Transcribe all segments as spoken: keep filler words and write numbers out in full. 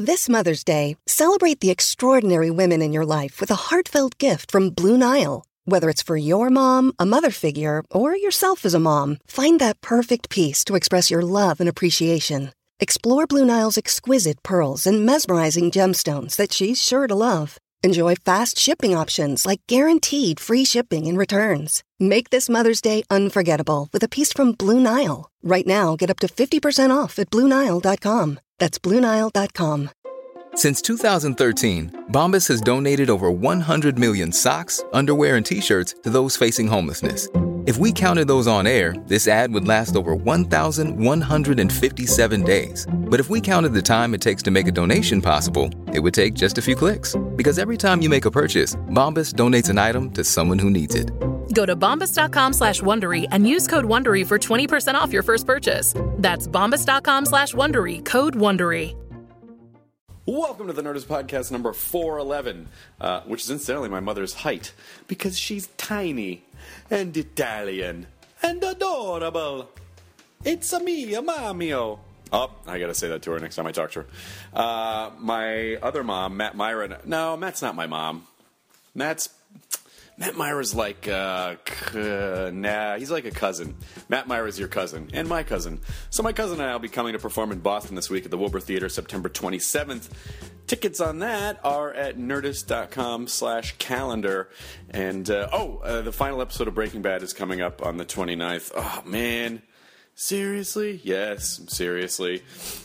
This Mother's Day, celebrate the extraordinary women in your life with a heartfelt gift from Blue Nile. Whether it's for your mom, a mother figure, or yourself as a mom, find that perfect piece to express your love and appreciation. Explore Blue Nile's exquisite pearls and mesmerizing gemstones that she's sure to love. Enjoy fast shipping options like guaranteed free shipping and returns. Make this Mother's Day unforgettable with a piece from Blue Nile. Right now, get up to fifty percent off at Blue Nile dot com. That's Blue Nile dot com. Since two thousand thirteen, Bombas has donated over one hundred million socks, underwear, and T-shirts to those facing homelessness. If we counted those on air, this ad would last over one thousand one hundred fifty-seven days. But if we counted the time it takes to make a donation possible, it would take just a few clicks. Because every time you make a purchase, Bombas donates an item to someone who needs it. Go to bombas.com slash Wondery and use code Wondery for twenty percent off your first purchase. That's bombas.com slash Wondery, code Wondery. Welcome to the Nerdist Podcast number four eleven, uh, which is incidentally my mother's height, because she's tiny and Italian and adorable. It's a me, a mamio. Oh, I gotta say that to her next time I talk to her. Uh, my other mom, Matt Myra. No, Matt's not my mom. Matt's... Matt Myra's like, uh, c- nah, he's like a cousin. Matt Myra's your cousin, and my cousin. So my cousin and I will be coming to perform in Boston this week at the Wilbur Theater, September twenty-seventh. Tickets on that are at nerdist.com slash calendar. And, uh, oh, uh, the final episode of Breaking Bad is coming up on the twenty-ninth. Oh, man. Seriously? Yes, seriously.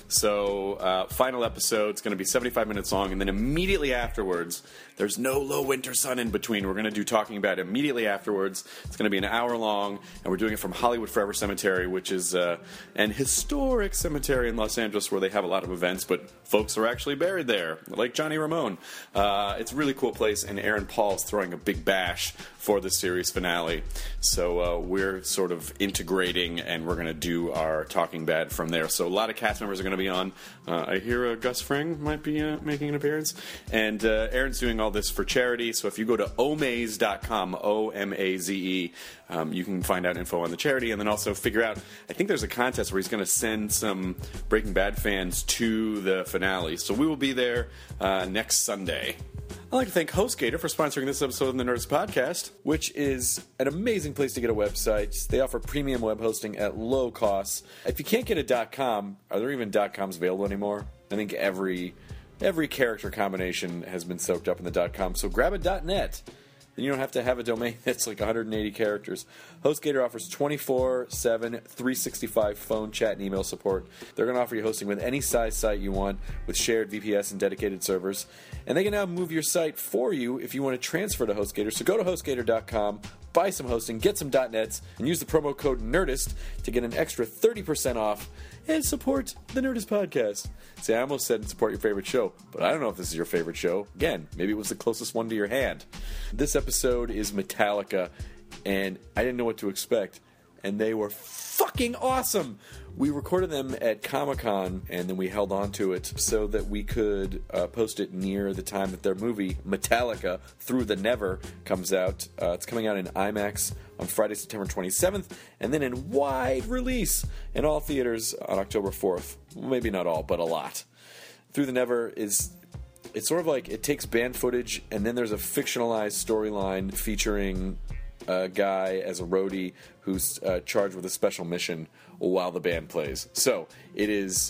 So, uh, final episode, it's going to be seventy-five minutes long, and then immediately afterwards, there's no low winter sun in between. We're going to do Talking About it immediately afterwards. It's going to be an hour long, and we're doing it from Hollywood Forever Cemetery, which is uh, an historic cemetery in Los Angeles where they have a lot of events, but folks are actually buried there, like Johnny Ramone. Uh, it's a really cool place, and Aaron Paul's throwing a big bash for the series finale. So uh, we're sort of integrating, and we're going to do our Talking Bad from there. So a lot of cast members are going to be on. Uh, I hear uh, Gus Fring might be uh, making an appearance. And uh, Aaron's doing all this for charity. So if you go to omaze dot com, O M A Z E, um, you can find out info on the charity. And then also figure out, I think there's a contest where he's going to send some Breaking Bad fans to the finale. So we will be there uh, next Sunday. I'd like to thank HostGator for sponsoring this episode of the Nerdist Podcast, which is an amazing place to get a website. They offer premium web hosting at low costs. If you can't get a .com, are there even .coms available anymore? I think every every character combination has been soaked up in the .com, so grab a .net. Then you don't have to have a domain that's like one hundred eighty characters. HostGator offers twenty-four seven, three sixty-five phone, chat, and email support. They're going to offer you hosting with any size site you want with shared V P S and dedicated servers. And they can now move your site for you if you want to transfer to HostGator. So go to HostGator dot com, buy some hosting, get some .nets, and use the promo code NERDIST to get an extra thirty percent off and support the Nerdist Podcast. See, I almost said support your favorite show, but I don't know if this is your favorite show. Again, maybe it was the closest one to your hand. This episode is Metallica, and I didn't know what to expect, and they were fucking awesome! We recorded them at Comic-Con, and then we held on to it so that we could uh, post it near the time that their movie, Metallica, Through the Never, comes out. Uh, it's coming out in IMAX on Friday, September twenty-seventh, and then in wide release in all theaters on October fourth. Well, maybe not all, but a lot. Through the Never is... It's sort of like it takes band footage, and then there's a fictionalized storyline featuring a guy as a roadie who's uh, charged with a special mission while the band plays. So, it is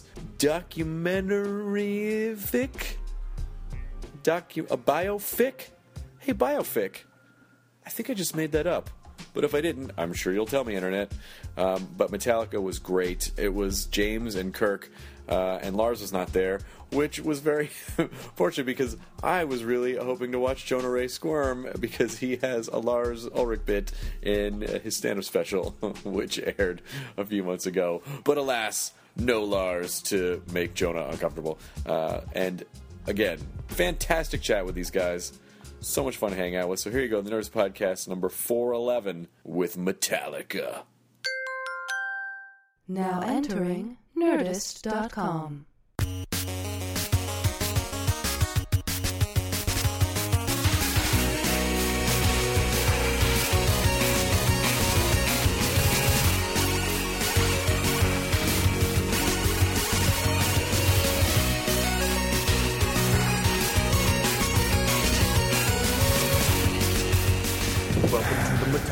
documentary-fic? Docu- a biofic? Hey, biofic. I think I just made that up. But if I didn't, I'm sure you'll tell me, Internet. Um, but Metallica was great. It was James and Kirk, uh, and Lars was not there, which was very fortunate because I was really hoping to watch Jonah Ray squirm because he has a Lars Ulrich bit in his stand-up special, which aired a few months ago. But alas, no Lars to make Jonah uncomfortable. Uh, and again, fantastic chat with these guys. So much fun to hang out with. So here you go, the Nerdist Podcast number four eleven with Metallica. Now entering nerdist dot com.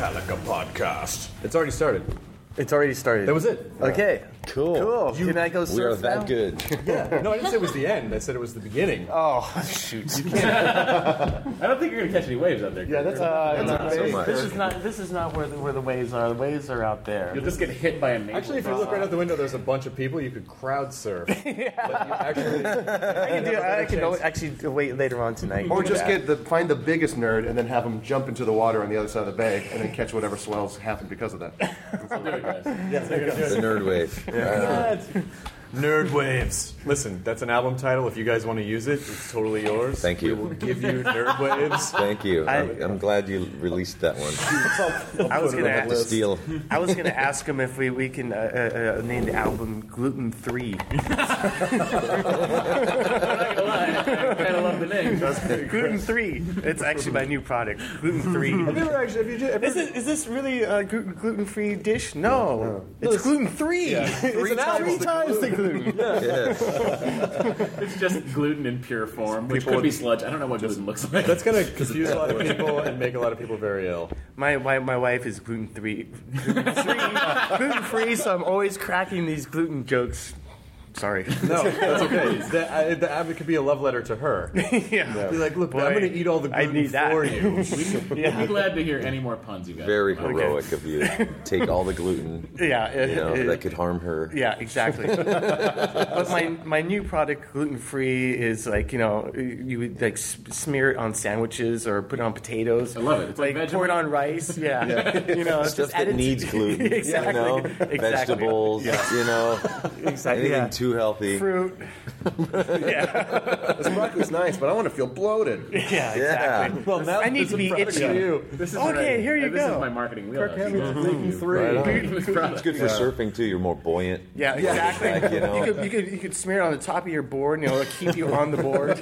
Metallica podcast. It's already started. It's already started. That was it. Okay. Cool. Cool. You, Can I go surf we are that now? good. Yeah. No, I didn't say it was the end. I said it was the beginning. Oh, shoot. I don't think you're gonna catch any waves out there. Yeah, that's, uh, Not that's so much. This is not. This is not where the, where the waves are. The waves are out there. You'll just get hit by a maple. Actually, if you look right out the window, there's a bunch of people. You could crowd surf. yeah. But you actually, I can do. I can go, actually wait later on tonight. Or just get the find the biggest nerd and then have him jump into the water on the other side of the bay and then catch whatever swells happen because of that. I'll do it, guys. The nerd wave. Uh, Nerd Waves. Listen, that's an album title. If you guys want to use it, it's totally yours. Thank you. We will give you Nerd Waves. Thank you. I- I'm, I'm glad you released that one. I was I gonna have to ask. steal. I was gonna ask him if we we can uh, uh, uh, name the album Gluten Three. I'm not gonna lie, I kind of love the name. Gluten Three. It's actually my new product. Gluten Three. Have you ever actually? Have you just, Is, it, is this really a gluten free dish? No, it's gluten free. Three It's times three the times the gluten. Yes. It's just gluten in pure form, which People could be would- sludge. I don't know what gluten looks like. That's going to confuse a lot of people and make a lot of people very ill. My, my my wife is gluten free, gluten free, gluten free. So I'm always cracking these gluten jokes. Sorry. No, that's okay. The, uh, the ad could be a love letter to her. yeah. Be like, look, Boy, I'm going to eat all the I gluten need that. for you. I'd be glad to hear any more puns you guys. Very have. heroic of you. Take all the gluten, Yeah. It, you know, it- that could harm her. Yeah, exactly. But my my new product, gluten free, is like you know you would like s- smear it on sandwiches or put it on potatoes. I love it. It's like pour it Vegemite. on rice. Yeah, you know, it's Stuff just that added- needs gluten. exactly. You know? Exactly. Vegetables, Yeah. you know, Exactly. anything Yeah. too healthy. Fruit. yeah. This broccoli's nice, but I want to feel bloated. Yeah. Exactly. Well, now I need this to be is a product itchy. for you. This is Okay, my, here you this go. is my marketing wheelhouse. gluten free. Right on. This product. It's good for surfing too. You're more buoyant. Yeah, exactly. Like, you know. you could you could you could smear it on the top of your board, and it'll keep you on the board.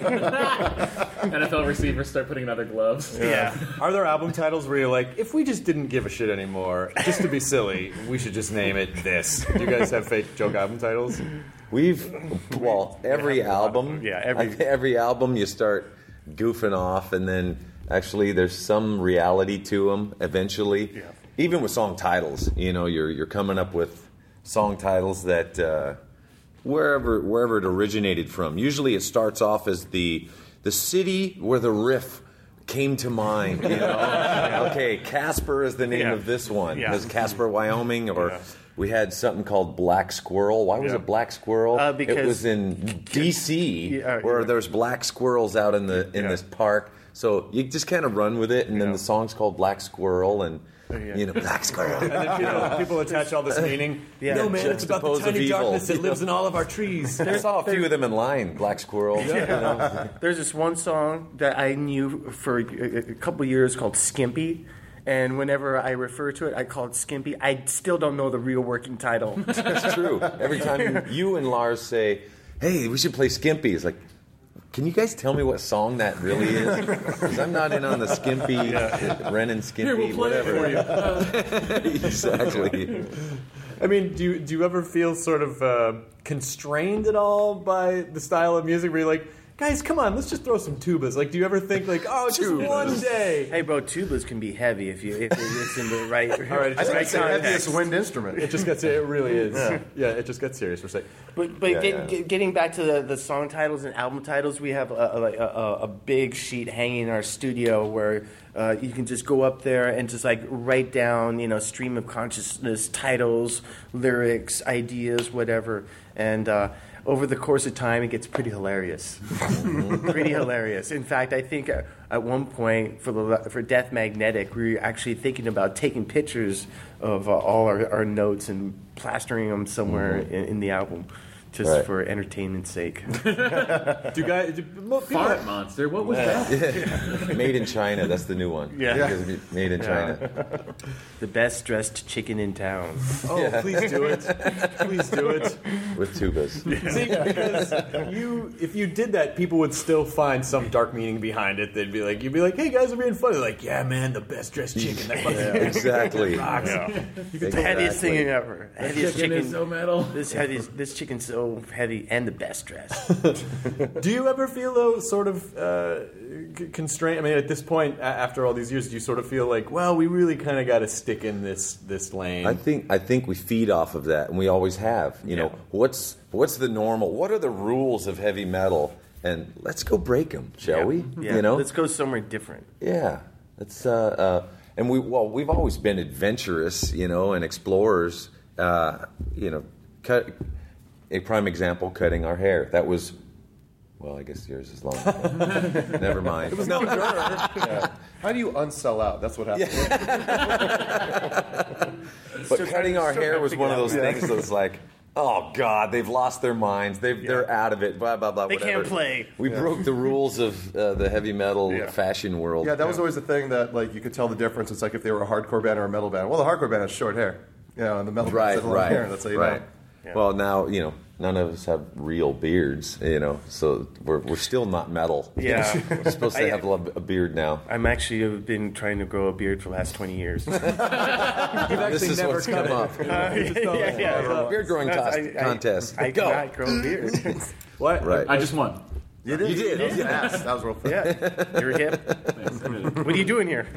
N F L receivers start putting on their gloves. yeah. Are there album titles where you're like, if we just didn't give a shit anymore, just to be silly, we should just name it this? Do you guys have fake joke album titles? We've well, every album. Yeah, every- I think every album you start goofing off, and then actually there's some reality to them eventually. Yeah. Even with song titles, you know, you're you're coming up with song titles that uh, wherever wherever it originated from. Usually, it starts off as the the city where the riff came to mind. You know, okay, Casper is the name Yeah. of this one. Yeah. Is Casper, Wyoming, or Yeah. we had something called Black Squirrel. Why was Yeah. it Black Squirrel? Uh, because- it was in D C Yeah, where yeah. there's black squirrels out in the in Yeah. this park. So you just kind of run with it, and then Yeah. the song's called Black Squirrel, and yeah. you know, Black Squirrel. And then people, people attach all this meaning. Yeah. No, man, it's about the Juxtapose of tiny evil. darkness that lives in all of our trees. I saw a few of them in line. Black Squirrel. You know? There's this one song that I knew for a, a couple years called Skimpy. And whenever I refer to it, I call it Skimpy. I still don't know the real working title. That's true. Every time you, you and Lars say, "Hey, we should play Skimpy," it's like, can you guys tell me what song that really is? Because I'm not in on the Skimpy, Ren and Skimpy, Here, we'll play whatever. it for you. Exactly. I mean, do you, do you ever feel sort of uh, constrained at all by the style of music where you're like, guys, come on, let's just throw some tubas. Like, do you ever think like, oh, just Tubas. one day? Hey, bro, tubas can be heavy if you if it's in the right. All right, I think right it's the heaviest context. wind instrument. It just gets, it really is. Yeah, it just gets serious for a second. But but Yeah, get, yeah. get- getting back to the, the song titles and album titles, we have a, a, like a, a, a big sheet hanging in our studio where uh, you can just go up there and just like write down, you know, stream of consciousness titles, lyrics, ideas, whatever, and. Uh, Over the course of time, it gets pretty hilarious. Pretty hilarious. In fact, I think uh, at one point for the for Death Magnetic, we were actually thinking about taking pictures of uh, all our, our notes and plastering them somewhere in, in the album, just Right. for entertainment's sake. Do you guys? Do, well, people- Fart monster. What was that? Made in China. That's the new one. Yeah. Because Made in China. The best dressed chicken in town. Oh, please do it. Please do it. With tubas. See, because you, if you did that, people would still find some dark meaning behind it. They'd be like, you'd be like, hey guys, we're being funny. Like, yeah, man, the best dressed chicken. That fucking Exactly. rocks. The heaviest thing ever. Heaviest Chicken chicken. is so metal. This heaviest, this chicken's so so heavy and the best dressed. Do you ever feel though, sort of uh, c- constrained? I mean, at this point, a- after all these years, do you sort of feel like, well, we really kind of got to stick in this this lane? I think I think we feed off of that, and we always have. You know, what's what's the normal? What are the rules of heavy metal? And let's go break them, shall Yeah. we? Yeah. You know, Let's go somewhere different. Yeah, it's uh, uh, and we well, we've always been adventurous, you know, and explorers. Uh, you know, cut a prime example: cutting our hair. That was, well, I guess yours is long. Never mind. It was no yeah. How do you unsell out? That's what happened. But Still cutting trying- our still hair trying to was figure one of it those out. things that was like, oh God, they've lost their minds. They've, They're out of it. Blah blah blah. They whatever. can't play. We Yeah. broke the rules of uh, the heavy metal Yeah. fashion world. Yeah, that was always the thing that like you could tell the difference. It's like if they were a hardcore band or a metal band. Well, the hardcore band has short hair, you know, and the metal Right, band has long right, hair. That's how you right. know. Yeah. Well, now you know none of us have real beards, you know, so we're we're still not metal. Yeah. We're supposed to I- have a a beard now. I'm actually have been trying to grow a beard for the last twenty years. You've actually This is never what's cut come it. up. yeah, yeah, yeah. Beard growing That's- cos- contest. I, I Go. cannot grow a beard. What? Right. I just won. You did. You did, That was yeah. fast. That was real fast. Yeah, you're hip. What are you doing here?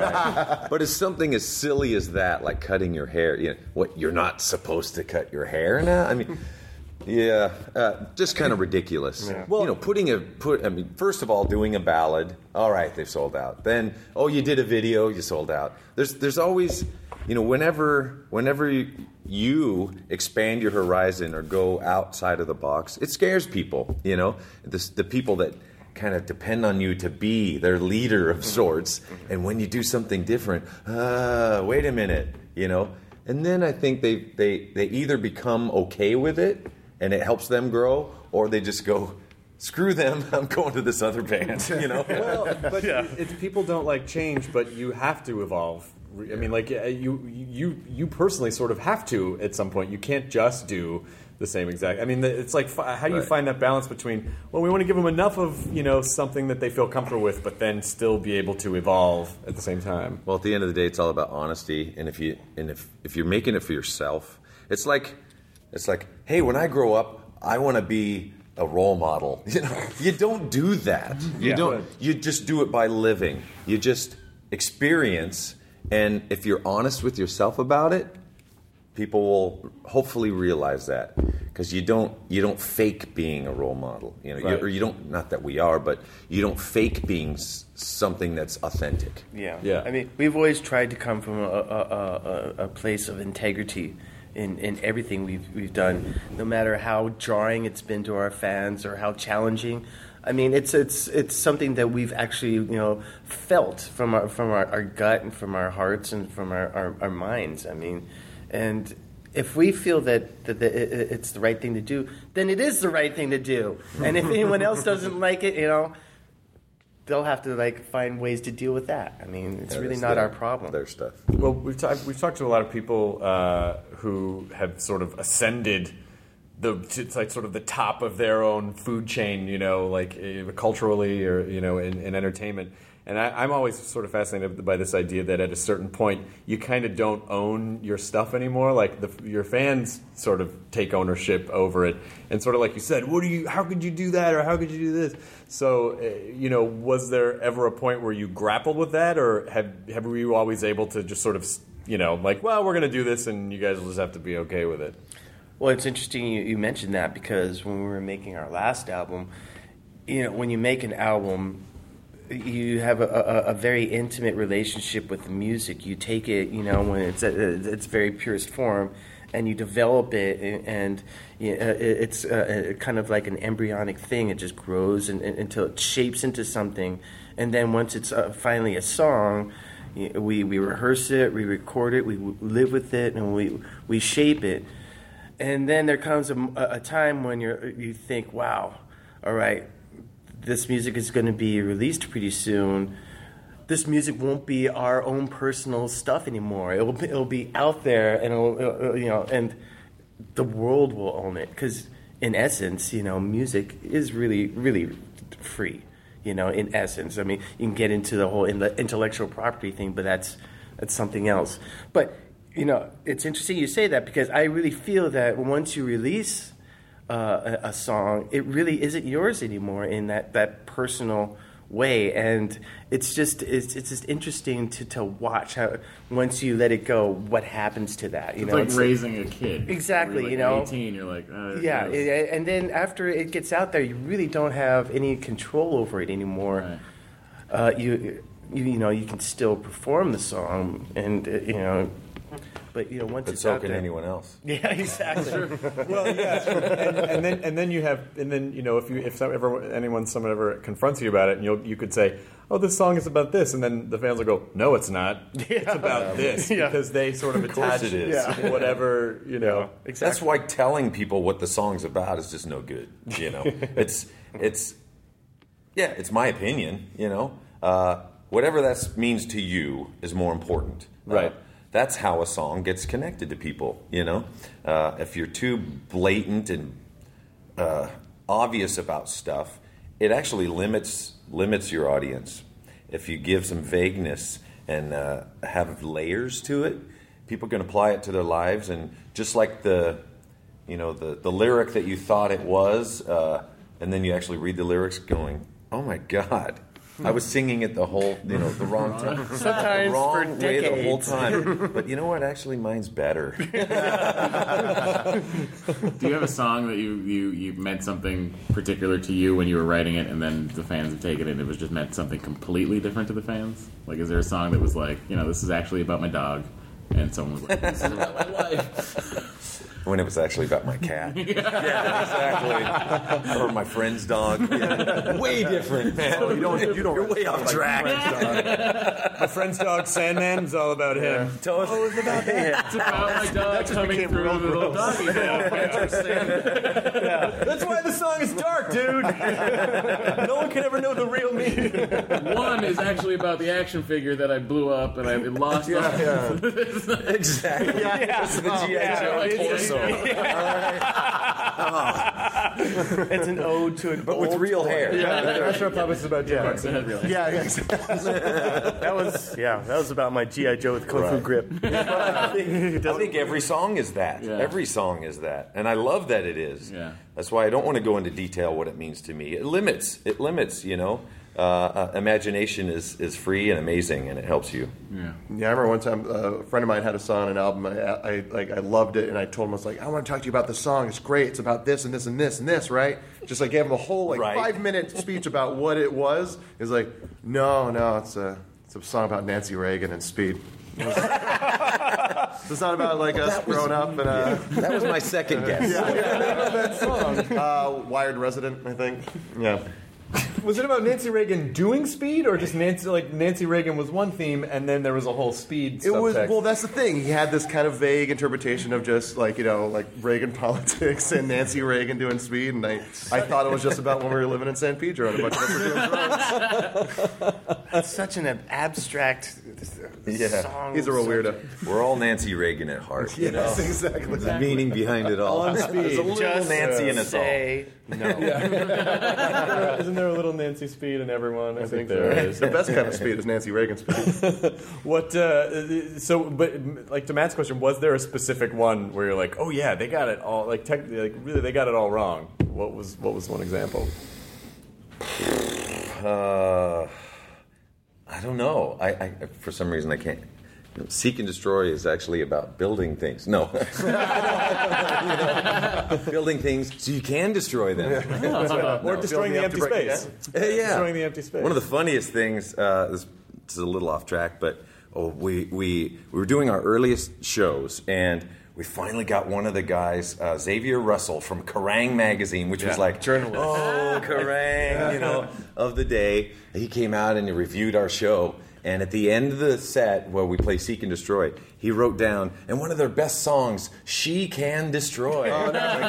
But it's something as silly as that, like cutting your hair. You know, what, you're not supposed to cut your hair now? I mean, yeah, uh, just kind of ridiculous. Yeah. Well, you know, putting a put. I mean, first of all, doing a ballad. All right, they've sold out. Then, oh, you did a video, you sold out. There's there's always, you know, whenever whenever you, you expand your horizon or go outside of the box, it scares people. You know, the the people that kind of depend on you to be their leader of sorts. And when you do something different, uh, wait a minute, you know. And then I think they, they, they either become okay with it and it helps them grow, or they just go, screw them, I'm going to this other band, you know. Well, but it's, people don't like change, but you have to evolve. I mean, like uh, you, you, you personally sort of have to at some point. You can't just do the same exact. I mean, it's like, how do you Right. find that balance between, well, we want to give them enough of, you know, something that they feel comfortable with, but then still be able to evolve at the same time. Well, at the end of the day, it's all about honesty, and if you and if if you're making it for yourself, it's like it's like, hey, when I grow up, I want to be a role model. You know, you don't do that. You Yeah. don't. You just do it by living. You just experience, and if you're honest with yourself about it, people will hopefully realize that, because you don't you don't fake being a role model. You know, you, Right. or you don't. Not that we are, but you don't fake being s- something that's authentic. Yeah. Yeah. I mean, we've always tried to come from a, a, a, a place of integrity in, in everything we've we've done, no matter how jarring it's been to our fans or how challenging. I mean, it's it's it's something that we've actually, you know, felt from our from our, our gut and from our hearts and from our, our, our minds. I mean, and if we feel that, that, that it, it's the right thing to do, then it is the right thing to do. And if anyone else doesn't like it, you know, they'll have to like find ways to deal with that. I mean, it's Yeah, really that's not their- our problem. Their stuff. Well, we've talked we've talked to a lot of people uh, who have sort of ascended the to like sort of the top of their own food chain, you know, like uh, culturally or you know in, in entertainment. And I, I'm always sort of fascinated by this idea that at a certain point you kind of don't own your stuff anymore. Like the, your fans sort of take ownership over it, and sort of like you said, what do you? How could you do that, or how could you do this? So, uh, you know, was there ever a point where you grappled with that, or have have were you always able to just sort of, you know, like, well, we're going to do this, and you guys will just have to be okay with it? Well, it's interesting you, you mentioned that, because when we were making our last album, you know, when you make an album, you have a, a, a very intimate relationship with the music. You take it, you know, when it's at its very purest form, and you develop it, and, and you know, it's uh, kind of like an embryonic thing. It just grows and, and, until it shapes into something, and then once it's uh, finally a song, we we rehearse it, we record it, we live with it, and we we shape it. And then there comes a, a time when you you think, wow, all right, this music is going to be released pretty soon. This music won't be our own personal stuff anymore. It'll be, it'll be out there, and it'll, it'll, you know, and the world will own it. Because in essence, you know, music is really, really free. You know, in essence, I mean, you can get into the whole intellectual property thing, but that's that's something else. But you know, it's interesting you say that, because I really feel that once you release uh, a, a song, it really isn't yours anymore in that, that personal way. And it's just it's it's just interesting to, to watch how once you let it go, what happens to that. You it's know, like it's raising like, a kid. Exactly. You're like you know, eighteen. You're like, uh, yeah. yes. It, and then after it gets out there, you really don't have any control over it anymore. Right. Uh, you, you you know you can still perform the song, and uh, you know. But you know, once But it's so out can there, anyone else. Yeah, exactly. Well, yeah, and, and then and then you have and then you know if you if some, ever anyone someone ever confronts you about it, and you you could say, oh, this song is about this, and then the fans will go, no, it's not. Yeah. It's about this Yeah. because they sort of, Of course attach it is. yeah. whatever you know. Exactly. That's why telling people what the song's about is just no good. You know, it's it's yeah, it's my opinion. You know, uh, whatever that means to you is more important. Right. Uh, that's how a song gets connected to people. You know, uh, if you're too blatant and uh, obvious about stuff, it actually limits limits your audience. If you give some vagueness and uh, have layers to it, people can apply it to their lives, and just like the, you know, the the lyric that you thought it was, uh, and then you actually read the lyrics, going, "Oh my God, I was singing it the whole, you know, the wrong time, Sometimes the wrong for way the whole decades. time." But you know what? Actually, mine's better. Do you have a song that you, you, you meant something particular to you when you were writing it, and then the fans have taken it and it was just meant something completely different to the fans? Like, is there a song that was like, you know, this is actually about my dog, and someone was like, this is about my life? When it was actually about my cat. Yeah, exactly. Or my friend's dog. Yeah. Way different, man. Oh, you don't. You don't. You're way off track. My friend's dog Sandman is all about him. Tell us. Oh, it's about that. It's about my dog coming became through real the little gross. doggy hill. That's why the song is dark, dude. No one can ever know the real me. One is actually about the action figure that I blew up and I lost. Yeah, all- yeah. Exactly. Yeah. This is the G I. yeah, Joe like, torso. It's an ode to an But with old real toy. hair. Yeah, the Retro Puppets is about Yeah. dogs. Yeah, yeah. That was yeah. That was about my G I. Joe with Kung Fu Right. grip. I think, I think every song is that. Yeah. Every song is that. And I love that it is. Yeah. That's why I don't want to go into detail what it means to me. It limits. It limits, you know. Uh, uh, imagination is, is free and amazing, and it helps you. Yeah. Yeah, I remember one time uh, a friend of mine had a song, an album. I, I like, I loved it, and I told him, I was like, I want to talk to you about the song. It's great. It's about this and this and this and this, right? Just like gave him a whole like Right. five minute speech about what it was. He's like, no, no, it's a it's a song about Nancy Reagan and speed. It's not about like us growing up and uh, That was my second guess. that song. Uh, Wired Resident, I think. Yeah. Was it about Nancy Reagan doing speed, or just Nancy like Nancy Reagan was one theme, and then there was a whole speed? It was subtext? well. That's the thing. He had this kind of vague interpretation of just like you know, like Reagan politics and Nancy Reagan doing speed, and I, I thought it was just about when we were living in San Pedro and a bunch of us were doing drugs. That's such an abstract Yeah. song. He's a real weirdo. We're all Nancy Reagan at heart. You know? Yes, exactly. The meaning behind it all. On speed. There's a little Just Nancy in us all. say no. Isn't there a little Nancy speed in everyone? I, think, there is. The best kind of speed is Nancy Reagan speed. What? Uh, so, but like to Matt's question, was there a specific one where you're like, oh yeah, they got it all like technically, like really, they got it all wrong? What was what was one example? Uh, I don't know. I, I for some reason I can't. You know, Seek and Destroy is actually about building things. No, You know, building things so you can destroy them. Or destroying the empty space. Uh, yeah, Destroying the empty space. One of the funniest things. Uh, this, this is a little off track, but oh, we we we were doing our earliest shows and. We finally got one of the guys, uh, Xavier Russell from Kerrang! Magazine, which was like, Journalist. oh, Kerrang! You know, of the day. He came out and he reviewed our show. And at the end of the set, where we play Seek and Destroy, he wrote down, and one of their best songs, She Can Destroy. Oh,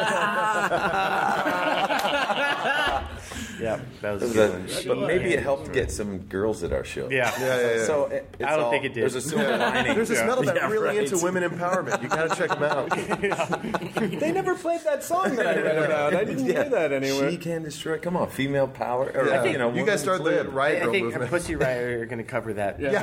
Yeah, that was a It good was one. a- but maybe it helped get some girls at our show. Yeah. Yeah, yeah, yeah. So it, it's I don't all- think it did. There's a silver lining. There's this metal band Yeah, really right. into women empowerment. You gotta check them out. They never played that song that I read about. I didn't hear that anywhere. She Can Destroy. Come on, female power. Or, Yeah. you know, You guys women's started the lib. Riot I Girl think movement. Pussy Riot are going to cover that. Oh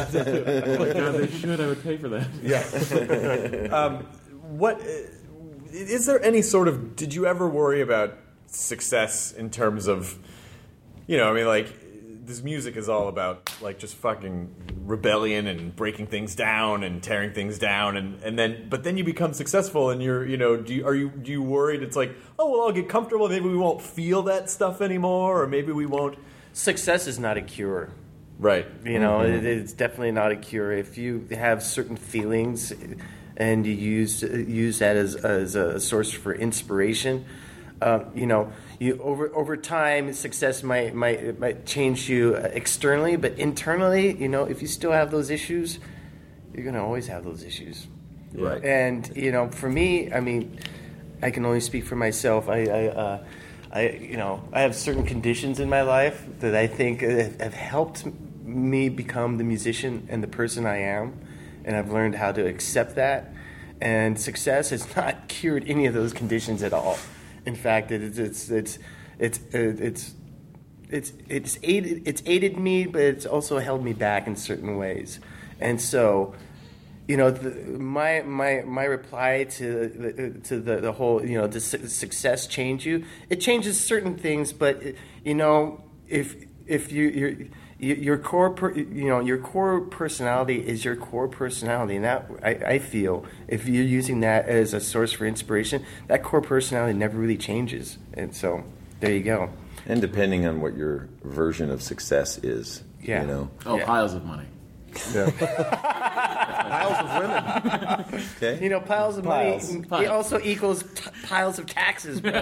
my God, they should. I would pay for that. Um, what? Uh, is there any sort of? Did you ever worry about success in terms of, you know, I mean, like, this music is all about like just fucking rebellion and breaking things down and tearing things down, and, and then but then you become successful and you're you know do you, are you do you worried it's like, oh well, I'll get comfortable, maybe we won't feel that stuff anymore, or maybe we won't. Success is not a cure. Right. You know, mm-hmm. it, it's definitely not a cure. If you have certain feelings and you use use that as as a source for inspiration, uh, you know, you over over time, success might might might change you externally, but internally, you know, if you still have those issues, you're gonna always have those issues. Right. And you know, for me, I mean, I can only speak for myself. I. I uh, I, you know, I have certain conditions in my life that I think have helped me become the musician and the person I am, and I've learned how to accept that. And success has not cured any of those conditions at all. In fact, it's it's it's it's it's it's it's aided it's aided me, but it's also held me back in certain ways. And so, you know, the, my my my reply to the, to the, the whole, you know, does success change you? It changes certain things, but you know, if if you your your core per, you know your core personality is your core personality, and that I, I feel if you're using that as a source for inspiration, that core personality never really changes, and so there you go. And depending on what your version of success is, yeah. you know, oh, yeah. piles of money. Yeah. Piles of women. Okay. You know, piles of Piles. money Piles. it also equals t- piles of taxes, bro.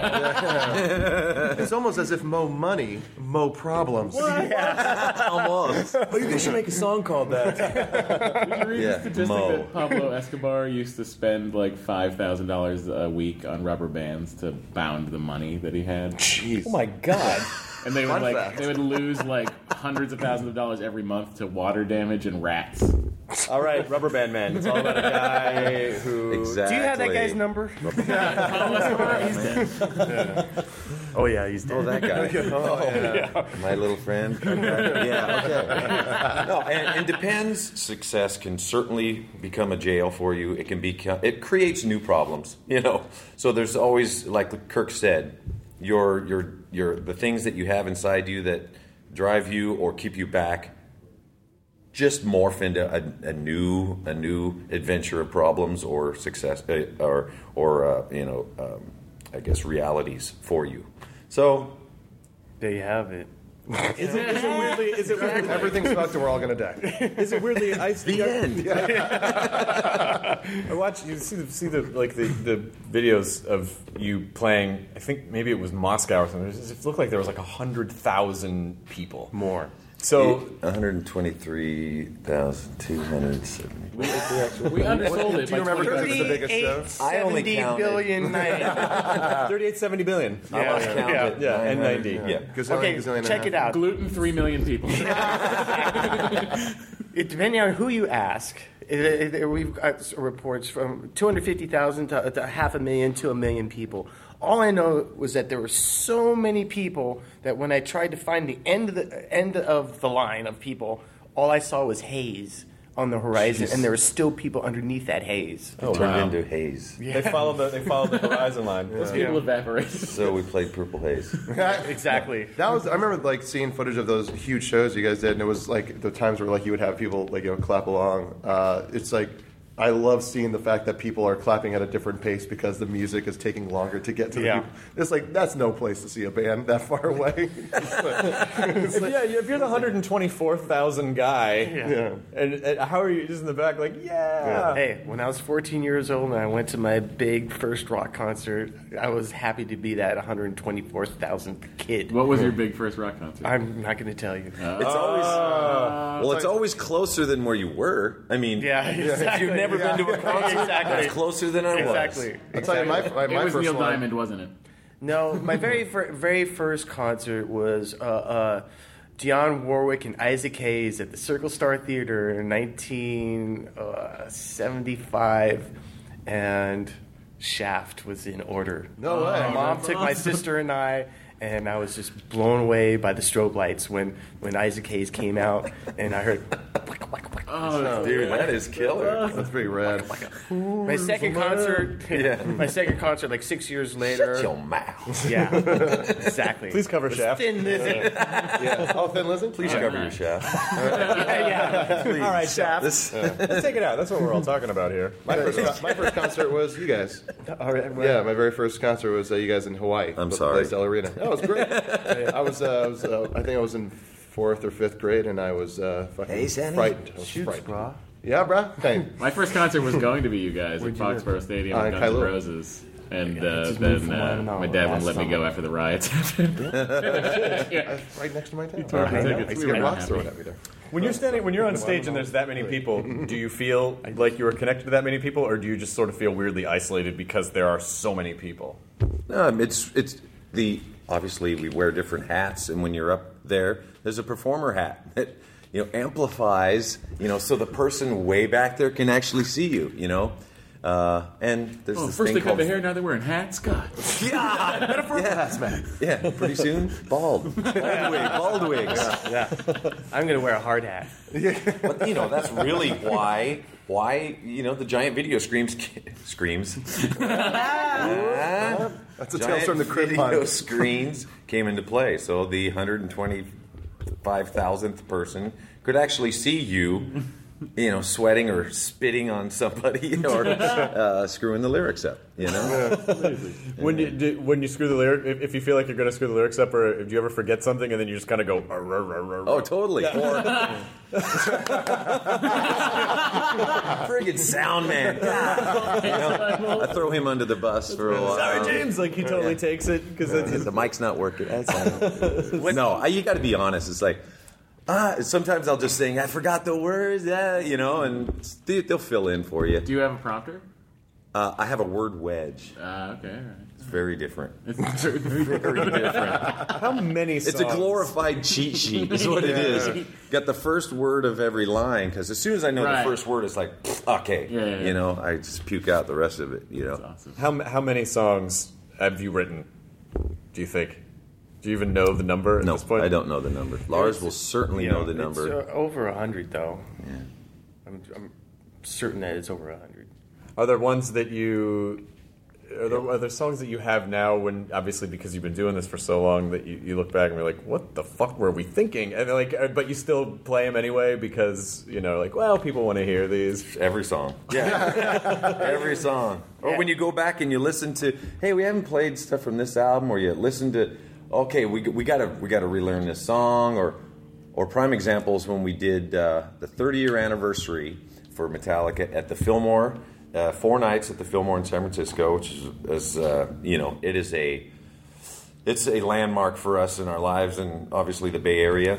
It's almost as if mo money, mo problems. Almost. Oh, you guys should make a song called that. Did you read Yeah, the statistic Mo. that Pablo Escobar used to spend like five thousand dollars a week on rubber bands to bound the money that he had? Jeez. Oh my god. And they would Fun like fact. they would lose like hundreds of thousands of dollars every month to water damage and rats. All right, Rubber Band Man. It's all about a guy who. Exactly. Do you have that guy's number? Pablo Escobar, he's dead. Oh yeah, he's dead. Oh, that guy. Oh, yeah. My little friend. Yeah, okay. No, and, and depends. Success can certainly become a jail for you. It can become. It creates new problems. You know. So there's always, like Kirk said, your your your the things that you have inside you that drive you or keep you back just morph into a, a new a new adventure of problems or success uh, or or uh, you know um, I guess realities for you. So There you have it. Is it, is it weirdly? Is it weirdly? Everything's fucked and we're all going to die. Is it weirdly? I the end. I watch you see the, see the like the, the videos of you playing. I think maybe it was Moscow or something. It looked like there was like a hundred thousand people More. So one hundred twenty-three thousand two hundred seventy. We, we undersold it. Do you by remember twenty because it was the biggest show? I only seventy counted. billion ninety. thirty-eight seventy billion. I lost yeah, count yeah. at Yeah, and nine ninety. hundred. Yeah. Gazillion, Okay, gazillion and a check half. it out. gluten three million people. It, depending on who you ask, it, it, we've got reports from two hundred fifty thousand to, to half a million to a million people. All I know was that there were so many people that when I tried to find the end of the end of the line of people, all I saw was haze on the horizon, Jeez. and there were still people underneath that haze. It turned wow. into haze. They followed the they followed the horizon line. Those people evaporated. So we played Purple Haze. Exactly. That was. I remember like seeing footage of those huge shows you guys did, and it was like the times where like you would have people like you know clap along. Uh, it's like I love seeing the fact that people are clapping at a different pace because the music is taking longer to get to the Yeah. people. It's like that's no place to see a band that far away. It's like- it's If, like- yeah, if you're the one hundred twenty-four thousand guy, yeah. and, and how are you just in the back like, yeah. Hey, when I was fourteen years old and I went to my big first rock concert, I was happy to be that one hundred twenty-four thousandth kid. What was your big first rock concert? I'm not going to tell you. It's always well, it's always closer than where you were. I mean, Yeah, if exactly. you've never been to a concert, Exactly. that's closer than I was. Exactly. I'll tell you my my, it my was first Neil one. Diamond, wasn't it? No, my very fir- very first concert was uh, uh, Dionne Warwick and Isaac Hayes at the Circle Star Theater in nineteen seventy-five, and Shaft was in order. No way. My mom took my sister and I, and I was just blown away by the strobe lights when, when Isaac Hayes came out, and I heard. Oh, dude, that is killer. That's pretty rad. My second concert, Yeah. my second concert, like six years later. Shut your mouth. Yeah, exactly. Please cover Shaft. Thin Lizzy. Yeah. Oh, Thin Lizzy? Please cover your shaft. yeah, yeah. All right, Shaft. This, Let's take it out. That's what we're all talking about here. My first, co- my first concert was you guys. All right, well, Yeah, my very first concert was uh, you guys in Hawaii. I'm the sorry. Blaisdell Arena. Oh, it was great. I was, uh, I was, uh, I think I was in fourth or fifth grade, and I was uh, fucking Hey, Sandy. frightened. I was Shoots, frightened. brah. Yeah, bruh. Hey. My first concert was going to be you guys at Foxborough Stadium Uh, with Guns N' Kailua. Roses. And uh, just moved then from uh, Wyoming my dad wouldn't last let me summer. go after the riots happened. Right next to my town. tore I the know. tickets. I used We to were get not rocks happy. thrown at me there. When you're standing, when you're on stage and there's that many people, do you feel like you are connected to that many people, or do you just sort of feel weirdly isolated because there are so many people? No, it's it's the obviously we wear different hats, and when you're up there, there's a performer hat that you know amplifies, you know, so the person way back there can actually see you, you know. Uh, and there's Oh, this first thing they cut called the hair, now they're wearing hats. God. Yeah, yeah, yeah. Pretty soon, bald, bald wig, bald wigs. Yeah, I'm gonna wear a hard hat. But you know that's really why why you know the giant video screams screams. Ah, That's a giant Tales from the Crypt video pod. screens came into play. So the one hundred twenty-five thousandth person could actually see you, you know, sweating or spitting on somebody or uh, screwing the lyrics up. You know. When you do, when you screw the lyric, if, if you feel like you're going to screw the lyrics up, or if you ever forget something and then you just kind of go, "Arr, arr, arr, arr." Oh, totally. Or friggin' sound man. You know, I throw him under the bus for a while. Sorry, James. Like he totally takes it because it's The mic's not working. That's all. No, I, you got to be honest. It's like, ah, sometimes I'll just sing, I forgot the words, yeah, you know, and they, they'll fill in for you. Do you have a prompter? Uh, I have a word wedge. Uh, okay, all right. It's very different. It's Very different. how many songs? It's a glorified cheat sheet, is what it is. Got the first word of every line, because as soon as I know Right. the first word, it's like, okay. Yeah, yeah, yeah. You know, I just puke out the rest of it, you know. That's awesome. How how many songs have you written? Do you think? Do you even know the number at No, this point? I don't know the number. Lars will certainly know the It's number. uh, over a hundred, though. Yeah. I'm, I'm certain that it's over a hundred. Are there ones that you? Are there, are there songs that you have now? When obviously because you've been doing this for so long that you, you look back and you're like, what the fuck were we thinking? And they're like, uh, but you still play them anyway because you know, like, well, people want to hear these. Every song. Yeah. Every song. Or when you go back and you listen to, hey, we haven't played stuff from this album, or you listen to, okay, we we gotta we gotta relearn this song, or or prime examples when we did uh, the thirty year anniversary for Metallica at the Fillmore, uh, four nights at the Fillmore in San Francisco, which is, is uh, you know, it is a it's a landmark for us in our lives, and obviously the Bay Area.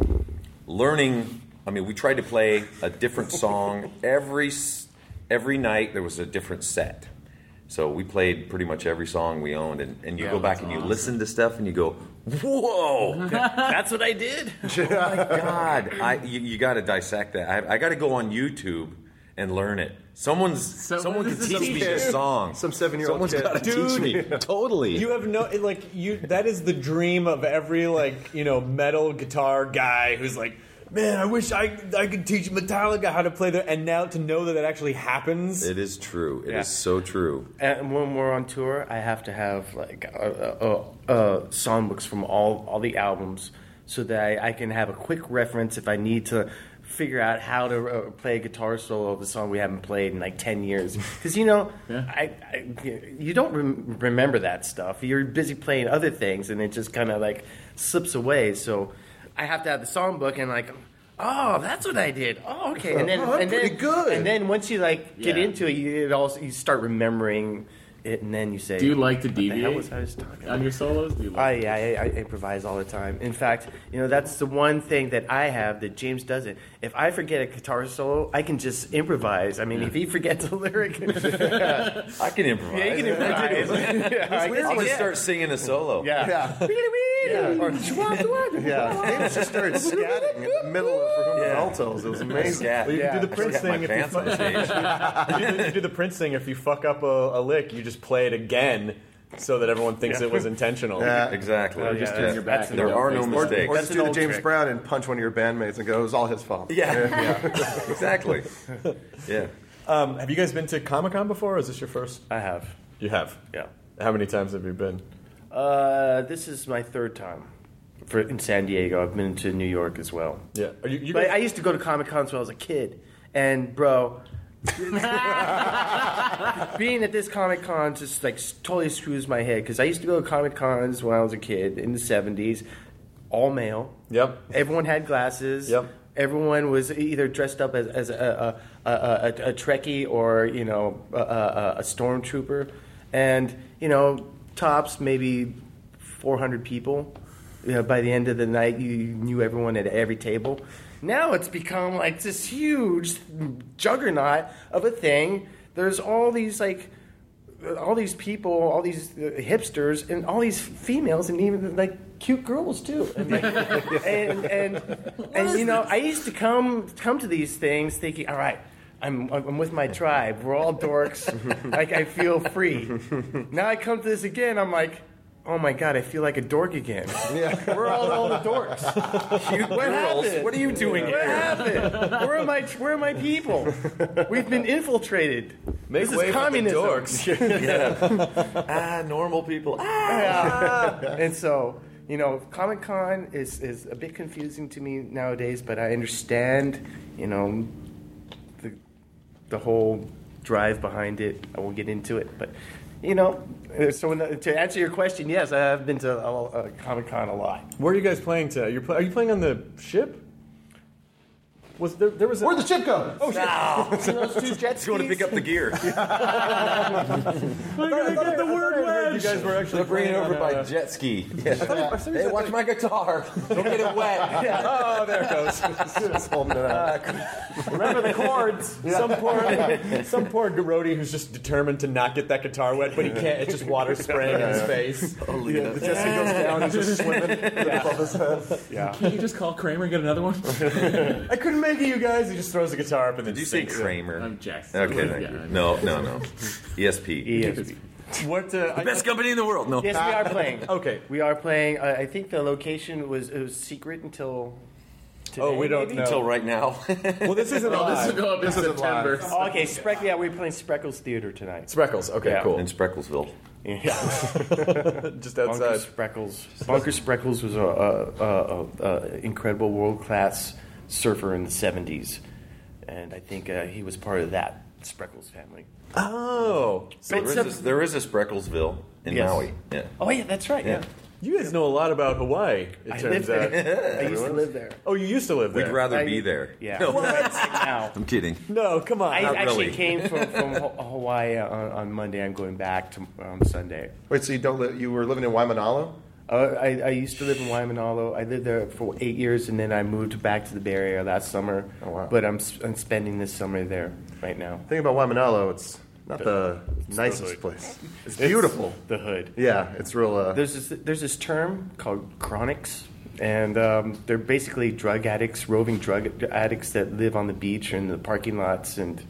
Learning, I mean, we tried to play a different song every s- every night. There was a different set. So we played pretty much every song we owned, and, and you Yeah, go back that's and you awesome. listen to stuff, and you go, "Whoa, That's what I did. oh my God!" I you, you got to dissect that. I, I got to go on YouTube and learn it. Someone's So- someone can this is teach some me kid. this song. Some seven-year-old Someone's kid. got to teach me. Totally. You have no like you. That is the dream of every like you know metal guitar guy who's like, man, I wish I I could teach Metallica how to play that. And now to know that it actually happens. It is true. It is Yeah. so true. And when we're on tour, I have to have like uh, uh, uh, songbooks from all all the albums, so that I, I can have a quick reference if I need to figure out how to uh, play a guitar solo of a song we haven't played in like ten years. Because you know, Yeah. I, I you don't rem- remember that stuff. You're busy playing other things, and it just kind of like slips away. So I have to have the songbook and like. Oh, that's what I did. Oh, okay. And then, Oh, I'm and then, pretty good. And then once you like get Yeah. into it, you it also you start remembering it, and then you say, Do you like to "What the hell deviate was I was talking about?" on your solos? Do you I, like I, I improvise all the time. In fact, you know that's the one thing that I have that James doesn't. If I forget a guitar solo, I can just improvise. I mean, if he forgets a lyric, yeah, I can improvise. you can improvise. Yeah, I I'm guess gonna you start singing a solo. Yeah. Yeah. Yeah. Or, yeah. James just started scatting in the middle of Yeah. altos. It was amazing. Scat. You Yeah. do the Prince Scat my thing if you, pants on fu- stage. you, do, you do the Prince thing if you fuck up a, a lick, you just play it again so that everyone thinks Yeah. it was intentional. Yeah. Exactly. Or just Yeah. turn your back. That's and There don't are face no the- mistakes. Or That's just an do the old James trick. Brown and punch one of your bandmates and go, it was all his fault. Yeah. Exactly. Yeah. Um, have you guys been to Comic-Con before, or is this your first? I have. You have? Yeah. How many times have you been? Uh, this is my third time for in San Diego. I've been to New York as well. Yeah. Are you, you But guys- I used to go to Comic Cons when I was a kid, and bro, being at this Comic Con just like totally screws my head because I used to go to Comic Cons when I was a kid in the seventies, all male. Yep. Everyone had glasses. Yep. Everyone was either dressed up as, as a, a, a, a, a Trekkie or you know a, a, a stormtrooper, and you know tops maybe four hundred people. You know, by the end of the night, you knew everyone at every table. Now it's become like this huge juggernaut of a thing. There's all these like, all these people, all these uh, hipsters, and all these females, and even like cute girls too. And like, and and, and you know, I used to come come to these things thinking, all right. I'm, I'm with my tribe. We're all dorks. Like I feel free. Now I come to this again. I'm like, oh my god, I feel like a dork again. Yeah. We're all, all the dorks. What happened? What are you doing What here? happened? Where are my Where are my people? We've been infiltrated. Make this way is for the communism. dorks. Ah, normal people. Ah. Yeah. And so, you know, Comic Con is is a bit confusing to me nowadays, but I understand, you know, the the whole drive behind it. I won't get into it, but you know, uh, so in the, to answer your question, yes, I have been to a, a Comic Con a lot. Where are you guys playing today? You're pl- are you playing on the ship? Was there? There was. A- Where'd the ship go? Oh shit! See those two jet skis? Going to pick up the gear. I thought the word wedge. You guys were actually They're bringing it playing over on, by uh, jet ski. Yeah. I thought you Hey, said watch they- my guitar. Don't get it wet. Oh, there it goes. Just holding it out. Remember the chords. Some poor, some poor roadie who's just determined to not get that guitar wet, but he can't. It's just water spraying in his face. Yeah, the Jesse goes down, he's just swimming above his head. Yeah. Can you just call Kramer and get another one? I couldn't make it, you guys. He just throws the guitar up and then Did you say sinks it. Kramer? I'm Jackson. Okay, thank Yeah, you. I- No, no, no. E S P. E S P. What? Uh, I- Best company in the world. No. Yes, we are playing. Okay. We are playing. Uh, I think the location was it was secret until today. Oh, we don't maybe? know. Until right now. Well, this isn't Oh, this live. will go up in September. Oh, okay, Spreck. Yeah, we're playing Spreckles Theater tonight. Spreckles. Okay, Yeah. cool. In Sprecklesville. Yeah. Just Bunker outside. Spreckles. Bunker Spreckles was a, a, a, a, a incredible world class surfer in the seventies, and I think uh, he was part of that Spreckles family. Oh, So There it's is, a- a, there is a Sprecklesville in Yes. Maui. Yeah. Oh yeah, that's right. Yeah, you guys know a lot about Hawaii. It I turns lived out. there. I used to live there. Oh, you used to live there. We'd rather I- be there. Yeah. No, Right now. I'm kidding. No, come on. I Not actually really. came from, from Ho- Hawaii on, on Monday. I'm going back to on Sunday. Wait, so you don't li- you were living in Waimanalo? Uh, I, I used to live in Waimanalo. I lived there for eight years, and then I moved back to the Bay Area last summer. Oh, wow. But I'm, s- I'm spending this summer there right now. Think about Waimanalo, it's not the, nicest hood. place. It's beautiful. The hood. Yeah, it's real. Uh, There's this, there's this term called chronics, and um, they're basically drug addicts, roving drug addicts that live on the beach or in the parking lots, and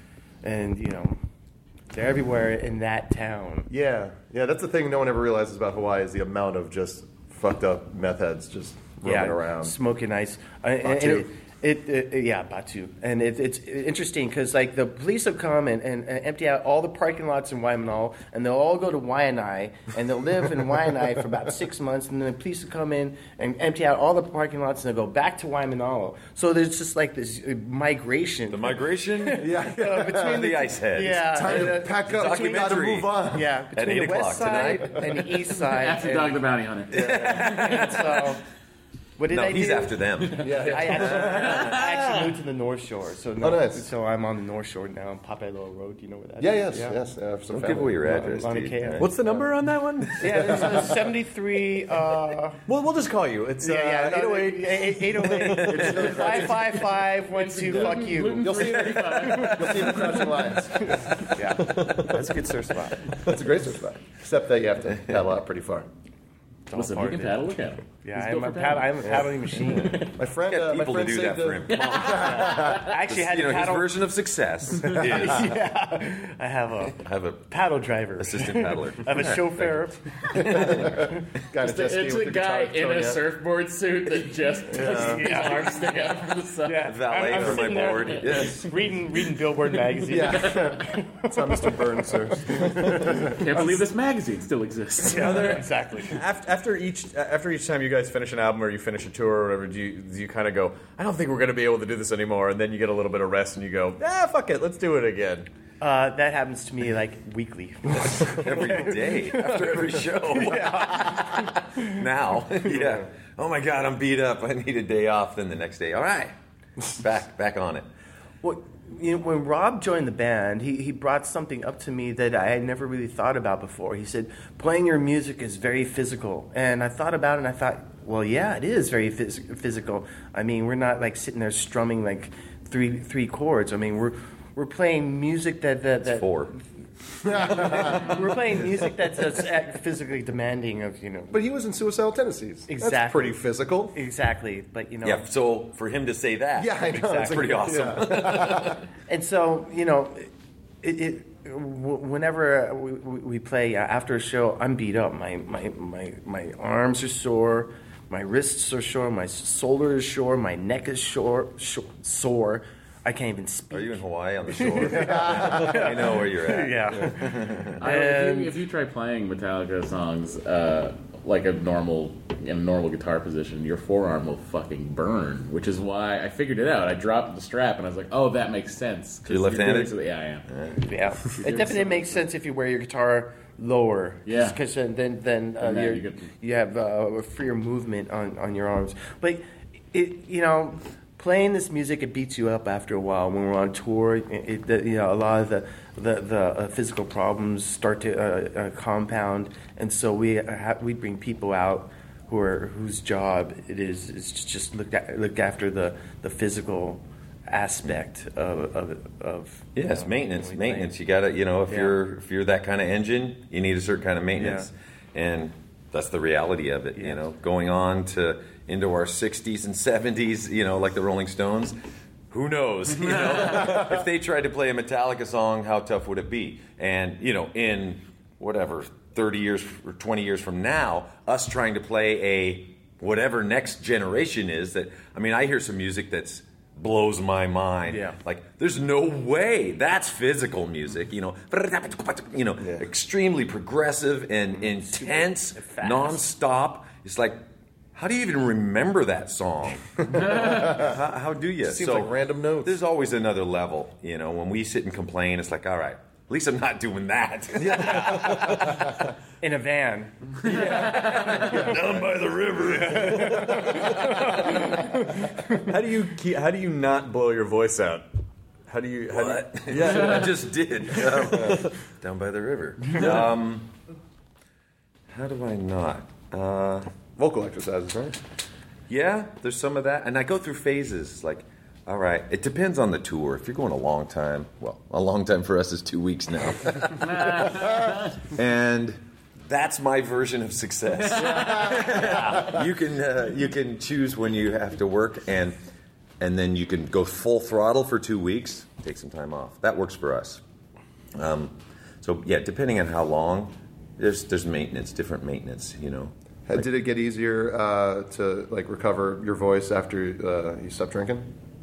and you know they're everywhere in that town. yeah, yeah, that's the thing no one ever realizes about Hawaii is the amount of just fucked up meth heads just roaming yeah, around. smoking ice. Uh, and- and Batu. It, it, it, yeah, Batu, and it, it's interesting because like the police have come and, and, and empty out all the parking lots in Waimanalo, and they'll all go to Waianae, and they'll live in Waianae for about six months, and then the police will come in and empty out all the parking lots, and they'll go back to Waimanalo. So there's just like this uh, migration. The migration? Yeah, uh, between the ice heads. Yeah, time and, to uh, pack up. We got to Documentary. move on. yeah, between eight the west o'clock side tonight. and the east side. After and- Dog the Bounty Hunter. and so, what did No, I he's do? after them. Yeah, I actually, I actually moved to the North Shore. So no, Oh, nice. So I'm on the North Shore now on Papello Road. Do you know where that is? Yeah, yes, yeah. yes. Uh, for some Don't family. give away your address, Lana dude. Kea. What's the number on that one? Yeah, there's a seventy-three. Uh, Well, we'll just call you. It's uh, yeah, yeah, eight oh eight. eight oh eight. five five five one two. Fuck you. You'll see, you'll see the Crouching Lions. Yeah, that's a good surf spot. That's a great surf spot. Except that you have to paddle out pretty far. It's all Listen, part he can of it. paddle. Look at him. Yeah, He's built I'm a, for paddle, paddling. I'm a paddling machine. My friend, Got uh, my people to friend do saved that the- for him. Come on. I actually had you to know, paddle. his version of success is yeah, I have a I have a paddle driver. assistant paddler. I have a chauffeur. Got a jet ski It's with a the guy guitar in a tone, yeah. surfboard suit that just his arms stick out from the side. Yeah, Valet I'm- I'm for my sitting there board. Yes. reading reading Billboard magazine. Yeah. That's how Mister Burns serves. Can't believe this magazine still exists. Yeah, exactly. After, after each after each time you guys finish an album or you finish a tour or whatever, do you do you kind of go, I don't think we're going to be able to do this anymore, and then you get a little bit of rest and you go, ah, fuck it, let's do it again. Uh, that happens to me like weekly. Every day after every show. Now, yeah. Oh my God, I'm beat up. I need a day off. Then the next day, all right, back back on it. Well, you know, when Rob joined the band, he, he brought something up to me that I had never really thought about before. He said, playing your music is very physical. And I thought about it and I thought, well, yeah, it is very phys- physical. I mean, we're not like sitting there strumming like three three chords. I mean, we're we're playing music that... that, that Four. we're playing music that's, that's physically demanding of, you know... But he was in suicidal tendencies. Exactly. That's pretty physical. Exactly, but you know... Yeah. So for him to say that, Yeah, I know. that's It's pretty like- awesome. yeah. And so, you know, it, it, w- whenever we, we play uh, after a show, I'm beat up. My, my, my, my arms are sore, my wrists are sore, my shoulder is sore, my neck is sore, sore, sore. I can't even speak. Are you in Hawaii on the shore? I know where you're at. Yeah. I, if, And- you, if you try playing Metallica songs uh, like a normal in a normal guitar position, your forearm will fucking burn. Which is why I figured it out. I dropped the strap and I was like, "Oh, that makes sense." 'Cause You're left-handed? doing so- Yeah, I am. Yeah, it definitely makes sense if you wear your guitar lower. Yeah. because then then, then uh, And then you're, you get- you have uh, a freer movement on, on your arms. But it you know. Playing this music, it beats you up after a while. When we're on tour, it, it, the, you know, a lot of the the, the uh, physical problems start to uh, uh, compound, and so we ha- we bring people out who are whose job it is is to just look at, look after the, the physical aspect of of, of Yes, you know, maintenance. when we play. Maintenance. You gotta, you know, if Yeah. you're if you're that kind of engine, you need a certain kind of maintenance, and that's the reality of it. Yeah. You know, going on to into our sixties and seventies, you know, like the Rolling Stones. Who knows? You know, if they tried to play a Metallica song, how tough would it be? And you know, in whatever thirty years or twenty years from now, us trying to play a whatever next generation is. That I mean, I hear some music that's blows my mind. Yeah. Like, there's no way that's physical music. You know, you know, extremely progressive and intense, Fast. nonstop. It's like, how do you even remember that song? how, how do you? Seems like random notes. There's always another level. You know, when we sit and complain, it's like, all right, at least I'm not doing that. In a van. Down by the river. How do you keep, how do you not blow your voice out? How do you? How do you What? Yeah, I just did. Um, down by the river. Um, how do I not? Uh, Vocal exercises, right? yeah, there's some of that. And I go through phases. Like, all right, it depends on the tour. If you're going a long time, well, a long time for us is two weeks now. And that's my version of success. you can uh, you can choose when you have to work, and and then you can go full throttle for two weeks, take some time off. That works for us. Um, so yeah, depending on how long, there's there's maintenance, different maintenance, you know. Uh, Did it get easier uh, to like recover your voice after uh, you stopped drinking,